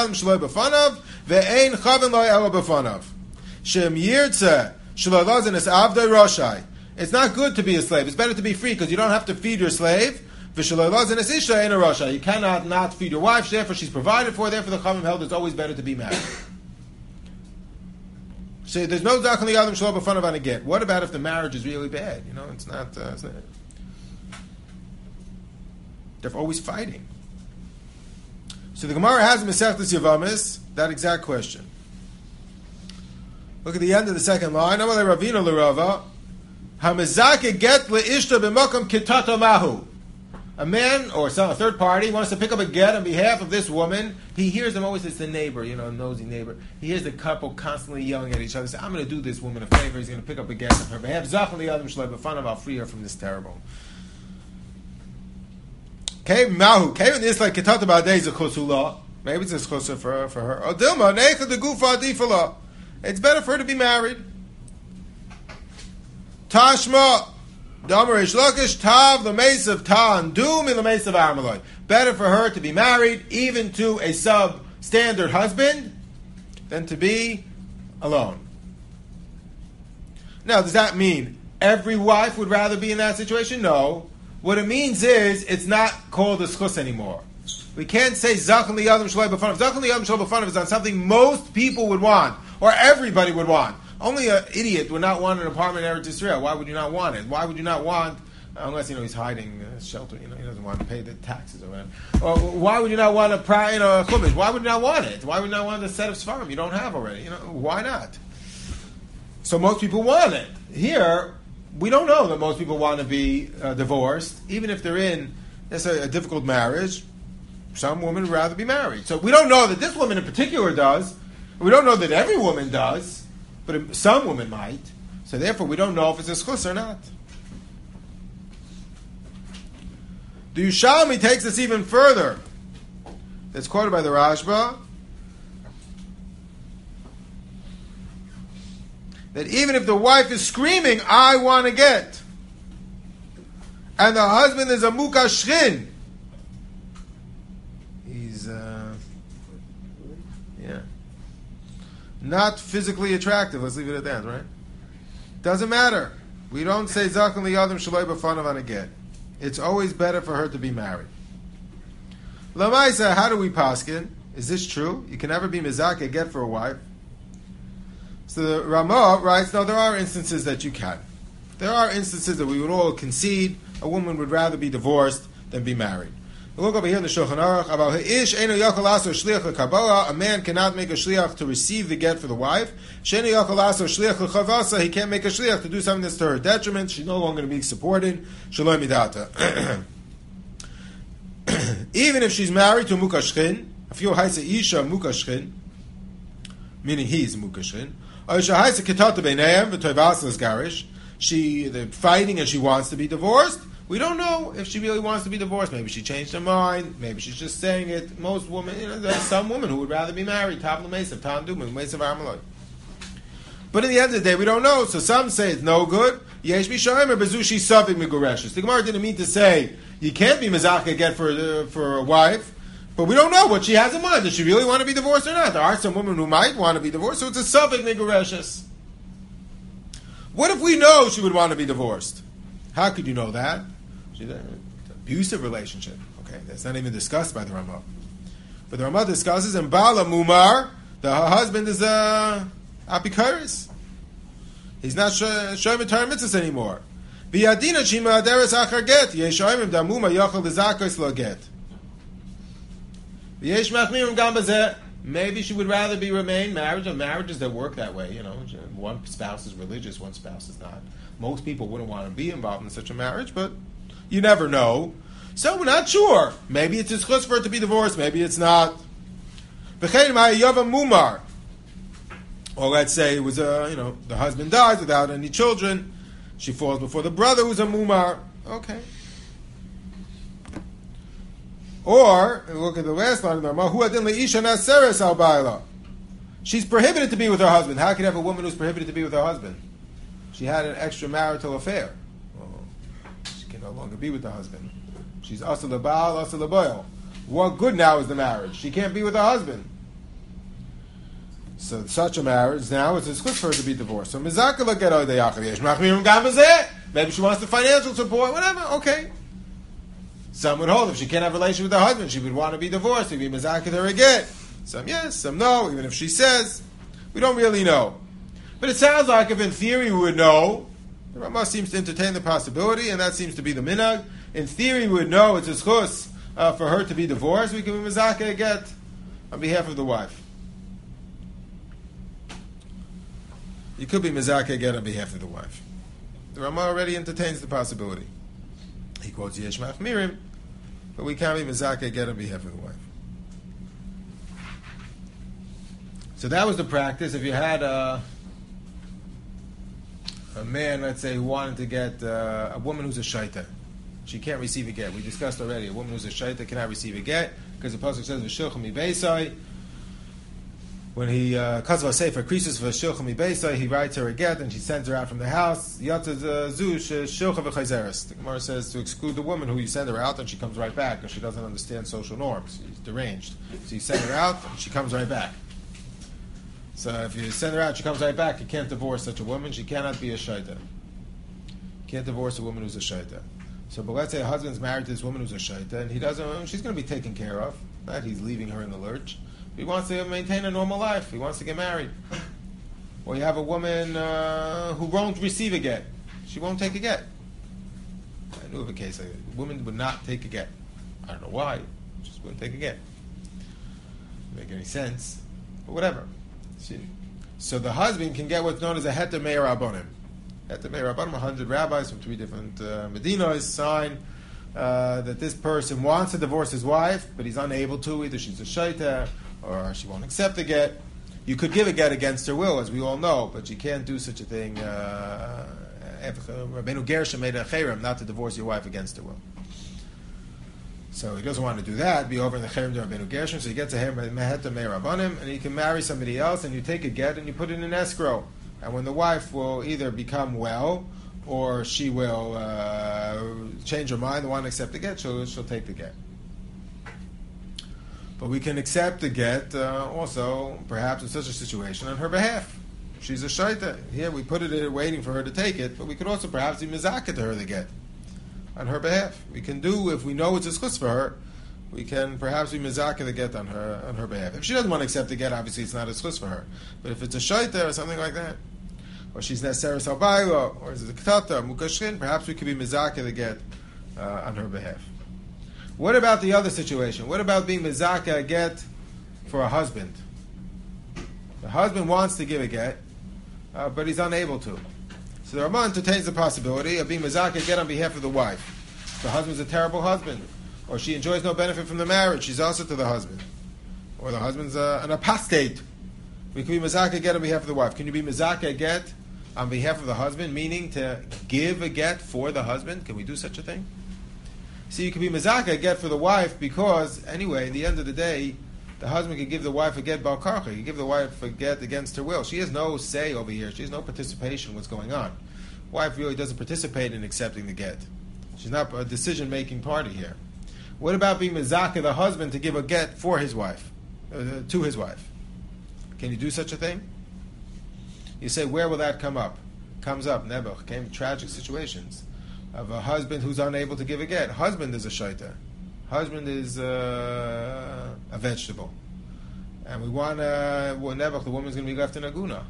not good to be a slave. It's better to be free because you don't have to feed your slave. You cannot not feed your wife, therefore she's provided for, therefore the Chachamim held it's always better to be married. So there's no Zachan liyadam shalei b'fanav on a get. What about if the marriage is really bad? You know, it's not. Uh, it's not They're always fighting. So the Gemara has in Masechtas Yavamis that exact question. Look at the end of the second line. Amalei Ravina l'Rava, Hamezake get leishta b'makom kitato mahu. A man or some, a third party wants to pick up a get on behalf of this woman. He hears them always. It's the neighbor, you know, a nosy neighbor. He hears the couple constantly yelling at each other. Say, "I'm going to do this woman a favor. He's going to pick up a get on her behalf. Zach and the other shlei b'fanav. I'll free her from this terrible." Okay, mahu. Okay, and this like kitata ba'adei zechosula. Maybe it's a chosa for for her. Oh, Dilma neicha de gufa adifala. It's better for her to be married. Tashma. Damar Ishlakish Tav Lames of Tan Doom in Lames of Armaloi. Better for her to be married even to a substandard husband than to be alone. Now, does that mean every wife would rather be in that situation? No. What it means is it's not called a schus anymore. We can't say Zachan Liyadam Shalai B'Fanav. Zachan Liyadam Shalai B'Fanav is on something most people would want, or everybody would want. Only an idiot would not want an apartment in Eretz Yisrael. Why would you not want it? Why would you not want, unless you know he's hiding uh, shelter, you know he doesn't want to pay the taxes or whatever. Or why would you not want a you know a chumash? Why would you not want it? Why would you not want a set of svarim you don't have already? You know why not? So most people want it. Here we don't know that most people want to be uh, divorced, even if they're in let's say, a difficult marriage. Some women would rather be married. So we don't know that this woman in particular does. We don't know that every woman does. But some women might. So therefore, we don't know if it's a schus or not. The Yushalmi takes this even further. That's quoted by the Rashba. That even if the wife is screaming, I want to get, and the husband is a mukashrin, he's, uh, yeah. not physically attractive. Let's leave it at that, right? Doesn't matter. We don't say Zachan Liyadam Shalai B'Fanav on a get. It's always better for her to be married. Lamaisa, how do we paskin? Is this true? You can never be mizak a get for a wife. So the Ramah writes, no, there are instances that you can. There are instances that we would all concede a woman would rather be divorced than be married. Look over here in the Shulchan Aruch about Ha'ish Eino Yachal Aso Shliach LeKabbalah. A man cannot make a shliach to receive the get for the wife. She'eino Yachal Aso Shliach LeChavasa. He can't make a shliach to do something that's to her detriment. She's no longer going to be supported. Shaloi Midata. Even if she's married to Mukashchin, if you Haisa Isha Mukashchin, meaning he's Mukashchin, or Isha Haisa Ketata Beineim V'Toivas Garish, she they're fighting and she wants to be divorced. We don't know if she really wants to be divorced. Maybe she changed her mind. Maybe she's just saying it. Most women, you know, there's some women who would rather be married. Tab l'mesav, tam dumen, mesav armaloi. But in the end of the day, we don't know. So some say it's no good. Yesh b'shomer bezushi savik migureshes. The Gemara didn't mean to say you can't be mezaka again for uh, for a wife, but we don't know what she has in mind. Does she really want to be divorced or not? There are some women who might want to be divorced, so it's a savik migureshes. What if we know she would want to be divorced? How could you know that? She's an abusive relationship. Okay, that's not even discussed by the Ramah. But the Ramah discusses, and Bala Mumar, the her husband is a apikaris. He's not showing Torah mitzvahs anymore. V'yadina shima aderes achar get yeshoyim damuma yachal dezakos lo get. V'yesh machmirim gam bazeh. Maybe she would rather be remain married. Or marriages that work that way. You know, one spouse is religious, one spouse is not. Most people wouldn't want to be involved in such a marriage, but you never know. So we're not sure. Maybe it's his chus for her to be divorced. Maybe it's not. Mumar. Or let's say it was a, you know, the husband dies without any children. She falls before the brother who's a mumar. Okay. Or, look at the last line of the Ramah, she's prohibited to be with her husband. How can you have a woman who's prohibited to be with her husband? She had an extramarital affair. She can no longer be with her husband. She's asa l'baal, asa l'boil. What good now is the marriage? She can't be with her husband. So such a marriage now is it's good for her to be divorced. So mizaka look at maybe she wants the financial support, whatever. Okay. Some would hold if she can't have a relationship with her husband, she would want to be divorced. He'd be mizaka her again. Some yes, some no. Even if she says, we don't really know. But it sounds like if in theory we would know, the Ramah seems to entertain the possibility, and that seems to be the minhag. In theory, we would know it's a schus uh, for her to be divorced. We can be mezakeh a get on behalf of the wife. You could be mezakeh a get on behalf of the wife. The Rama already entertains the possibility. He quotes Yesh Machmirim, but we can't be mezakeh a get on behalf of the wife. So that was the practice. If you had a, a man, let's say, who wanted to get uh, a woman who's a shaita, she can't receive a get. We discussed already. A woman who's a shaita cannot receive a get because the pasuk says v'shilchem mibeisai. When he uh, cuts a sefer creases v'shilchem mibeisai, he writes her a get and she sends her out from the house. Yatzah zu shilcha v'chayzeres. The Gemara says to exclude the woman who you send her out and she comes right back because she doesn't understand social norms. She's deranged. So you send her out and she comes right back. So if you send her out, she comes right back. You can't divorce such a woman. She cannot be a shaita. You can't divorce a woman who's a shaita. So, but let's say a husband's married to this woman who's a shaita, and he doesn't. She's going to be taken care of. Not he's leaving her in the lurch. He wants to maintain a normal life. He wants to get married. Or you have a woman uh, who won't receive a get. She won't take a get. I knew of a case like that. A woman would not take a get. I don't know why. She just wouldn't take a get. Doesn't make any sense. But whatever. So the husband can get what's known as a heter meir rabbanim. Heter meir rabbanim, a hundred rabbis from three different uh, medinas sign uh, that this person wants to divorce his wife, but he's unable to. Either she's a shaita or she won't accept the get. You could give a get against her will, as we all know, but you can't do such a thing. Uh, Rabbeinu Gershom made a cherem not to divorce your wife against her will. So he doesn't want to do that, be over in the cherem to Rabbeinu Gershom, so he gets a heter meir rabbanim, and he can marry somebody else, and you take a get and you put it in escrow. And when the wife will either become well, or she will uh, change her mind and want to accept the get, she'll, she'll take the get. But we can accept the get uh, also, perhaps in such a situation, on her behalf. She's a shaita. Here we put it in waiting for her to take it, but we could also perhaps be mezakeh to her the get on her behalf. We can do, if we know it's a schus for her, we can perhaps be mezakeh the get on her on her behalf. If she doesn't want to accept the get, obviously it's not a schus for her. But if it's a shaita or something like that, or she's neseres albaylo, or is it a ktata, mukashkin, perhaps we could be mezakeh the get uh, on her behalf. What about the other situation? What about being mezakeh a get for a husband? The husband wants to give a get, uh, but he's unable to. So the Rama entertains the possibility of being mezakeh get on behalf of the wife. The husband's a terrible husband, or she enjoys no benefit from the marriage. She's also to the husband, or the husband's uh, an apostate. We can be mezakeh get on behalf of the wife. Can you be mezakeh get on behalf of the husband, meaning to give a get for the husband? Can we do such a thing? See, you can be mezakeh get for the wife because, anyway, at the end of the day, the husband can give the wife a get bal karcha. He can give the wife a get against her will. She has no say over here. She has no participation in what's going on. Wife really doesn't participate in accepting the get. She's not a decision-making party here. What about being mezakeh the husband to give a get for his wife, uh, to his wife? Can you do such a thing? You say, where will that come up? Comes up, Nebuch, came tragic situations of a husband who's unable to give a get. Husband is a shaita. Husband is uh, a vegetable. And we want to, well, Nebuch, the woman's going to be left in aguna.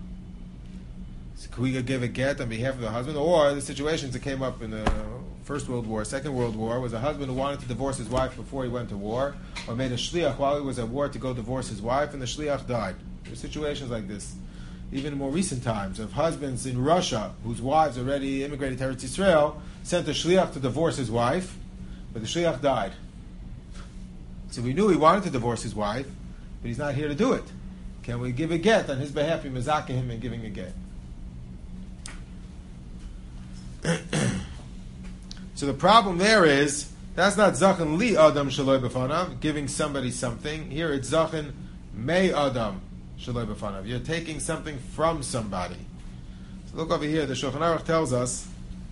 So can we give a get on behalf of the husband? Or the situations that came up in the First World War, Second World War, was a husband who wanted to divorce his wife before he went to war, or made a shliach while he was at war to go divorce his wife, and the shliach died. There are situations like this. Even in more recent times, of husbands in Russia whose wives already immigrated to Eretz Yisrael, sent a shliach to divorce his wife, but the shliach died. So we knew he wanted to divorce his wife, but he's not here to do it. Can we give a get on his behalf, be mezakeh him in giving a get? So the problem there is, that's not zachin li adam shaloi b'fanav, giving somebody something. Here it's zachin mei adam shaloi b'fanav. You're taking something from somebody. So look over here, the Shulchan Aruch tells us,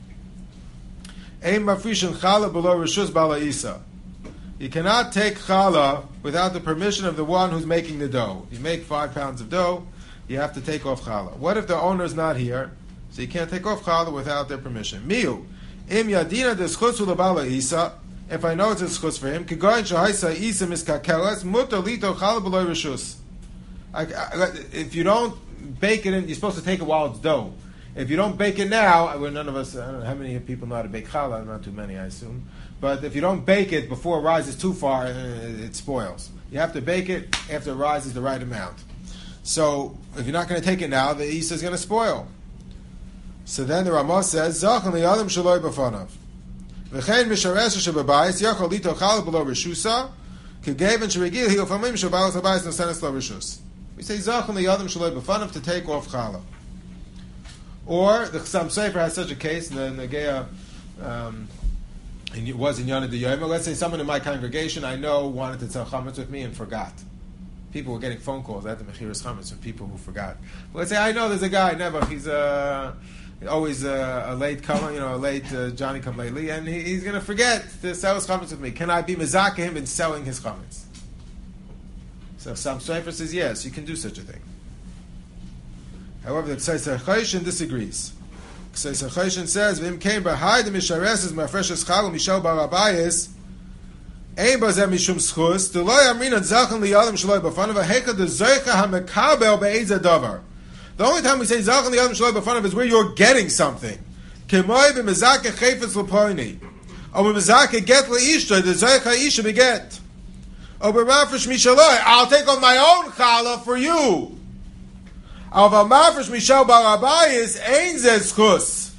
Ein mafrishin challah below reshus bala isa. You cannot take challah without the permission of the one who's making the dough. You make five pounds of dough, you have to take off challah. What if the owner's not here? So you can't take off challah without their permission. Miu, im yadina deschutzu lebala isa. If I know it's a schutz for him, kigoyin shahaisa isa miskakelas mutar lito challah below reshus. If you don't bake it in, you're supposed to take it while it's dough. If you don't bake it now, well, none of us, I don't know how many people know how to bake challah, not too many, I assume. But if you don't bake it before it rises too far, it spoils. You have to bake it after it rises the right amount. So if you're not going to take it now, the Isa is going to spoil. So then the Ramah says, Zachan li'adam shaloi b'fanav. V'chein misharesh shebebayis yachol lito challah below rishusa k'geven sheregil hi'u famim shebalas habayis nosenes lo rishus. We say Zachan li'adam shaloi b'fanav to take off challah. Or the Chassam Sofer has such a case, and the Negea um, it was in Yana D'Yoma. Let's say someone in my congregation I know wanted to tell chametz with me and forgot. People were getting phone calls at the Mechiras Chametz from people who forgot. But let's say I know there's a guy, never, he's uh, always uh, a late comer, you know, a late uh, Johnny come lately, and he, he's going to forget to sell his chametz with me. Can I be mezakeh him in selling his chametz? So Chassam Sofer says yes, you can do such a thing. However, the Ksei Choshen disagrees. Ksei Choshen says, "V'im came b'hai the mishares is mafreshes chal mishal barabayis ein bazeh mishum schus the loy amrinan zachan liyadam shaloi b'fanav heka the zoicha hamekabel be'ezah davar." The only time we say zachan liyadam shaloi b'fanav is where you're getting something. Kemoi b'mezakeh chayfetz l'poini, or b'mezakeh get leishta the zoicha isha beget, or b'mafresh mishaloi I'll take on my own challah for you. Av mafresh mishal barabayis ein zezchus.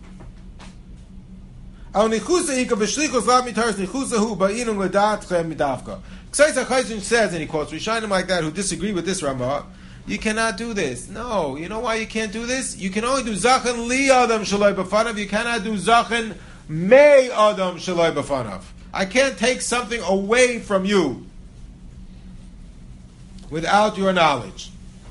Al nichusa hika v'shlichus lav mitaris nichusa hu ba'inum l'datchem midavka. Ksei Choshen says, and he quotes Rishonim like that who disagree with this Ramah, you cannot do this. No, you know why you can't do this? You can only do zachan li adam shaloi b'fanav. You cannot do zachan mei adam shaloi b'fanav. I can't take something away from you without your knowledge.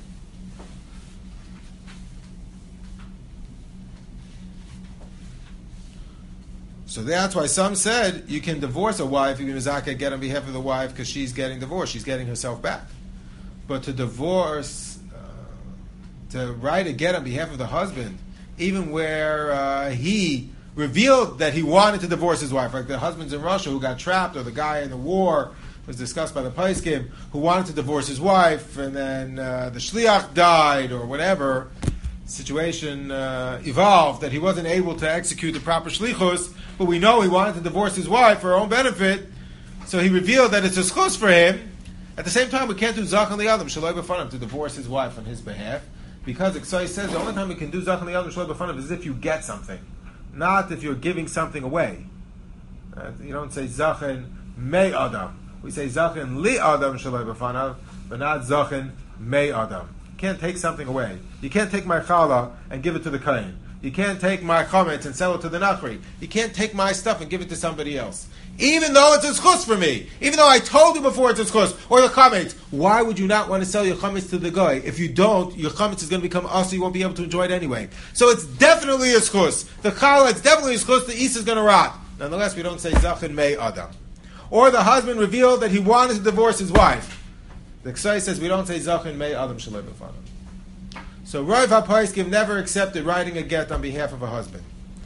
So that's why some said you can divorce a wife, you can mezakeh get on behalf of the wife because she's getting divorced, she's getting herself back. But to divorce, uh, to write a get on behalf of the husband, even where uh, he revealed that he wanted to divorce his wife, like the husbands in Russia who got trapped, or the guy in the war was discussed by the Paiskim who wanted to divorce his wife, and then uh, the shliach died or whatever. Situation uh, evolved that he wasn't able to execute the proper shlichus, but we know he wanted to divorce his wife for her own benefit, so he revealed that it's a schus for him. At the same time, we can't do zachan liyadam shaloi b'fanav to divorce his wife on his behalf, because Ksai says the only time we can do zachan liyadam shaloi b'fanav is if you get something, not if you're giving something away. Uh, you don't say zachan mei adam. We say zachan li adam shaloi b'fanav, but not zachan mei adam. You can't take something away. You can't take my challah and give it to the kohen. You can't take my chametz and sell it to the nachri. You can't take my stuff and give it to somebody else. Even though it's a schus for me. Even though I told you before it's a schus. Or the chametz. Why would you not want to sell your chametz to the guy? If you don't, your chametz is going to become us, you won't be able to enjoy it anyway. So it's definitely a schus. The challah, it's definitely a schus. The isa is going to rot. Nonetheless, we don't say zachin mei adam. Or the husband revealed that he wanted to divorce his wife. The Ksai says we don't say zachin mei adam shalei b'fanav. So Rav HaPaiskim never accepted writing a get on behalf of a husband.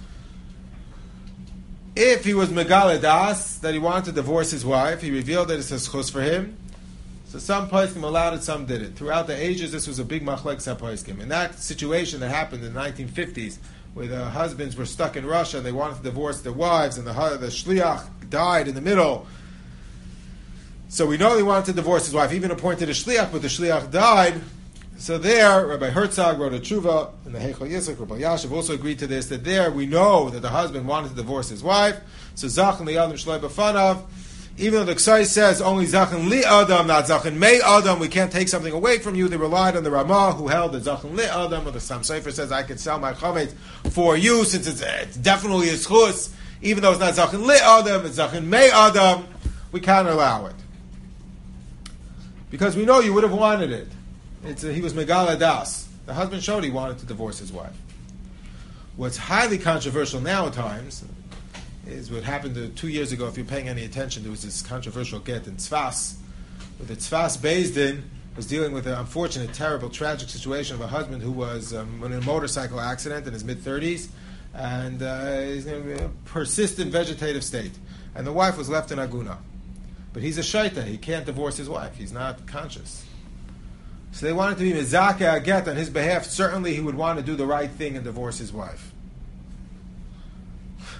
If he was megale das, that he wanted to divorce his wife, he revealed that it's a schus for him. So some Paiskim allowed it, some didn't. Throughout the ages, this was a big machlek HaPaiskim. In that situation that happened in the nineteen fifties, where the husbands were stuck in Russia and they wanted to divorce their wives, and the, the shliach died in the middle. So we know he wanted to divorce his wife, even appointed a shliach, but the shliach died. So there, Rabbi Herzog wrote a tshuva, and the Heichal Yisuk, Rabbi Yashiv also agreed to this, that there we know that the husband wanted to divorce his wife. So Zachan li Adam shloi b'fanav, even though the Ksai says only Zachan li Adam, not Zachan mei Adam, we can't take something away from you, they relied on the Ramah, who held that Zachan li Adam, or the Sam Sefer says, I can sell my chametz for you, since it's, it's definitely a schus, even though it's not Zachan li Adam, it's Zachan mei Adam, we can't allow it. Because we know you would have wanted it. It's a, he was megala das. The husband showed he wanted to divorce his wife. What's highly controversial now at times is what happened to, two years ago, if you're paying any attention, there was this controversial get in Tzfas, where the Tzfas Beis Din was dealing with an unfortunate, terrible, tragic situation of a husband who was um, in a motorcycle accident in his mid-thirties, and uh, he's in a persistent vegetative state. And the wife was left in Aguna. But he's a shaita, he can't divorce his wife, he's not conscious. So they wanted to be mezakeh get on his behalf. Certainly he would want to do the right thing and divorce his wife.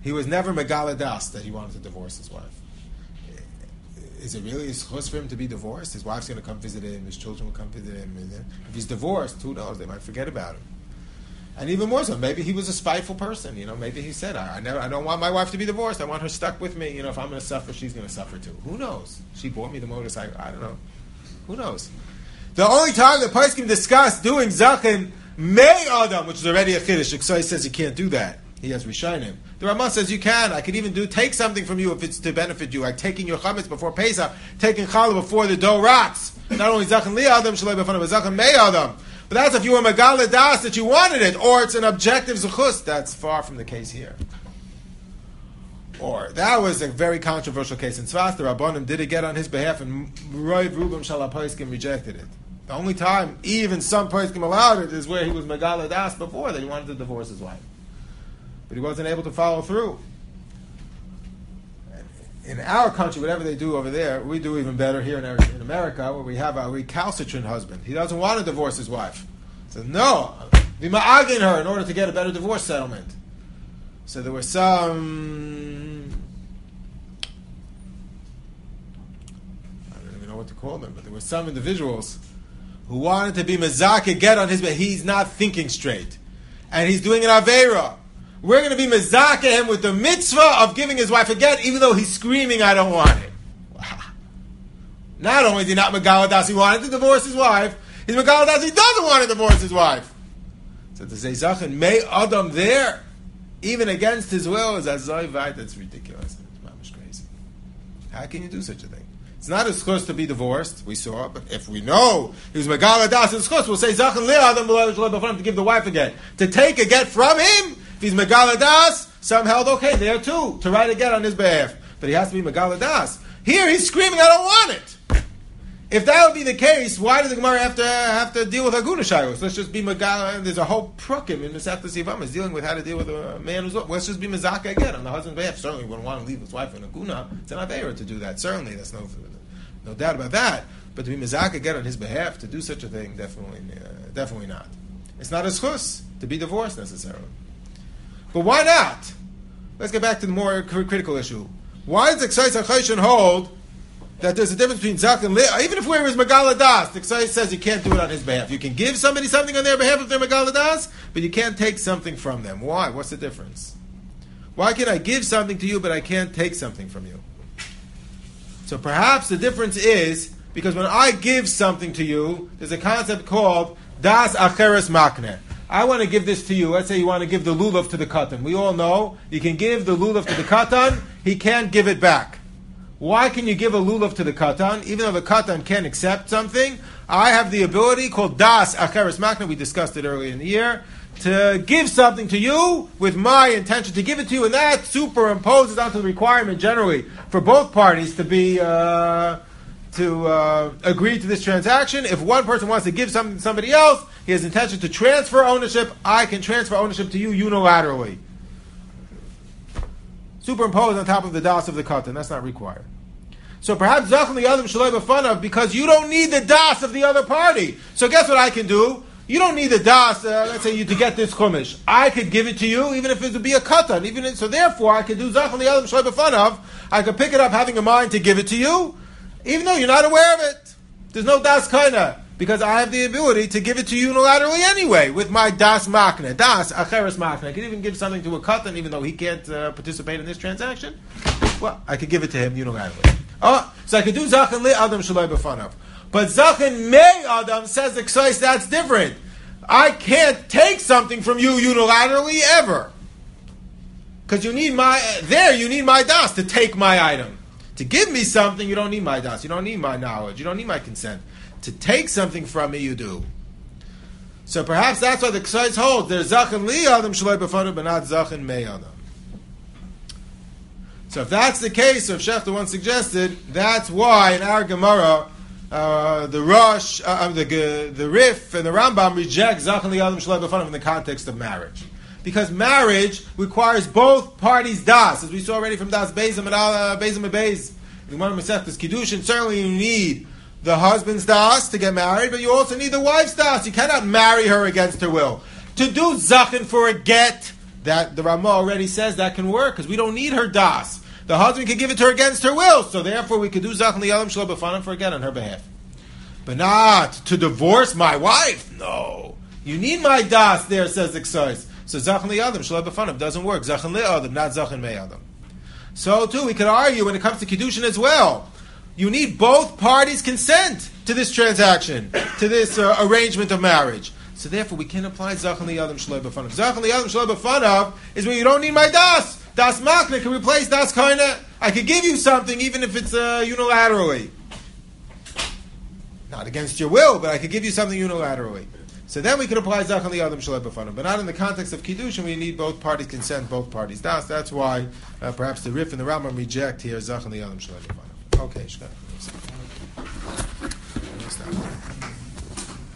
He was never Megala Das that he wanted to divorce his wife. Is it really a schus for him to be divorced? His wife's going to come visit him, his children will come visit him. And then if he's divorced, who knows? They might forget about him. And even more so, maybe he was a spiteful person. You know, maybe he said, I, I never, I don't want my wife to be divorced. I want her stuck with me. You know, if I'm going to suffer, she's going to suffer too. Who knows? She bought me the motorcycle. I don't know. Who knows? The only time the Poskim discuss doing Zachin May Adam, which is already a Chiddush, Iksai says you can't do that. He has Rishonim. The Ramah says you can. I could even do take something from you if it's to benefit you, like taking your chametz before Pesach, taking challah before the dough rots. Not only zachin li adam shalei b'fanav, but zachin mei adam. But that's if you were megala das that you wanted it, or it's an objective zechus. That's far from the case here. Or that was a very controversial case in Tzvas. The Rabbanim did it get on his behalf, and Roiv Rubim Shal HaPoskim rejected it. The only time even some poskim allowed it is where he was megala das before that he wanted to divorce his wife. But he wasn't able to follow through. In our country, whatever they do over there, we do even better here in, in America, where we have a recalcitrant husband. He doesn't want to divorce his wife. He says, no, be ma'agin her in order to get a better divorce settlement. So there were some, I don't even know what to call them, but there were some individuals who wanted to be mezakeh get on his, but he's not thinking straight. And he's doing an aveira. We're going to be mezakeh him with the mitzvah of giving his wife a get, even though he's screaming, I don't want it. Wow. Not only is he not megala das, he wanted to divorce his wife, he's megala das, he doesn't want to divorce his wife. So to say zachin may adam there, even against his will, is as zoyvite, that's ridiculous. It's crazy. How can you do such a thing? It's not a schus to be divorced, we saw, but if we know he was megala das in schus, we'll say zachin li adam to give the wife a get. To take a get from him, if he's Megala Das, some held okay there too, to write a get on his behalf. But he has to be Megala Das. Here he's screaming, I don't want it. If that would be the case, why does the Gemara have to have to deal with Aguna Shayos? Let's just be Megala. There's a whole prukim in Masechta Sivam is dealing with how to deal with a man who's, let's just be Mezaka again on the husband's behalf. Certainly wouldn't want to leave his wife in Aguna. It's an Aveira to do that. Certainly, there's no no doubt about that. But to be Mezaka again on his behalf, to do such a thing, definitely, uh, definitely not. It's not a schus to be divorced necessarily. But why not? Let's get back to the more critical issue. Why does the Ksais HaChayshin hold that there's a difference between Zak and Li? Even if we're his Megala Das, the Ksais says you can't do it on his behalf. You can give somebody something on their behalf if they're Megala Das, but you can't take something from them. Why? What's the difference? Why can I give something to you, but I can't take something from you? So perhaps the difference is, because when I give something to you, there's a concept called Das Acheres Makneh. I want to give this to you. Let's say you want to give the lulav to the katan. We all know you can give the lulav to the katan. He can't give it back. Why can you give a lulav to the katan? Even though the katan can't accept something, I have the ability called das acheres makna. We discussed it earlier in the year. To give something to you with my intention to give it to you, and that superimposes onto the requirement generally for both parties to be uh, to uh, agree to this transaction. If one person wants to give something to somebody else, he has intention to transfer ownership. I can transfer ownership to you unilaterally. Superimpose on top of the das of the katan. That's not required. So perhaps zachin the adam shalei b'fanav, because you don't need the das of the other party. So guess what I can do? You don't need the das, uh, let's say, you to get this chumash. I could give it to you, even if it would be a katan. Even in, so therefore, I could do zachin the adam shalei b'fanav. I could pick it up having a mind to give it to you, even though you're not aware of it. There's no das kaina. Because I have the ability to give it to you unilaterally anyway, with my das makne, das acheres makne. I can even give something to a katan, even though he can't uh, participate in this transaction. Well, I could give it to him unilaterally. Oh, so I could do zachin li adam shalei b'fanav. But zachin mei adam says the ksais, that's different. I can't take something from you unilaterally ever. Because you need my, there you need my das to take my item. To give me something, you don't need my das. You don't need my knowledge. You don't need my consent. To take something from me, you do. So perhaps that's why the Ksais hold. There's zachin li adam shalei b'fanav, but not zachin mei adam. So if that's the case, so if Shechter once suggested, that's why in our Gemara, uh, the Rosh, uh, the the Rif and the Rambam reject zachin li adam shalei b'fanav in the context of marriage. Because marriage requires both parties das, as we saw already from das Beizim and uh, Beizim and Beiz. In one of Masechtas Kiddushin, certainly you need the husband's das to get married, but you also need the wife's das. You cannot marry her against her will. To do zachin for a get that the Ramah already says that can work because we don't need her das. The husband can give it to her against her will, so therefore we could do Zachan Li'alam Shlo B'Fanav for again on her behalf. But not to divorce my wife. No. You need my das there, says the Ksais. So Zachan Li'alam Shlo B'Fanav doesn't work. Zachan Li'alam, not Zachan Me'alam. So too, we could argue when it comes to Kiddushin as well. You need both parties' consent to this transaction, to this uh, arrangement of marriage. So therefore, we can apply Zachan Li'alam Shlo B'Fanav. Zachan Li'alam Shlo B'Fanav is where you don't need my das. Das Makna can replace Das Koine. I could give you something even if it's uh, unilaterally. Not against your will, but I could give you something unilaterally. So then we can apply Zachan Li'alam Shlo B'Fanav. But not in the context of Kiddushin, we need both parties' consent, both parties' das. That's why uh, perhaps the Rif and the Rambam reject here Zachan Li'alam Shlo B'Fanav. Okay, Shkach.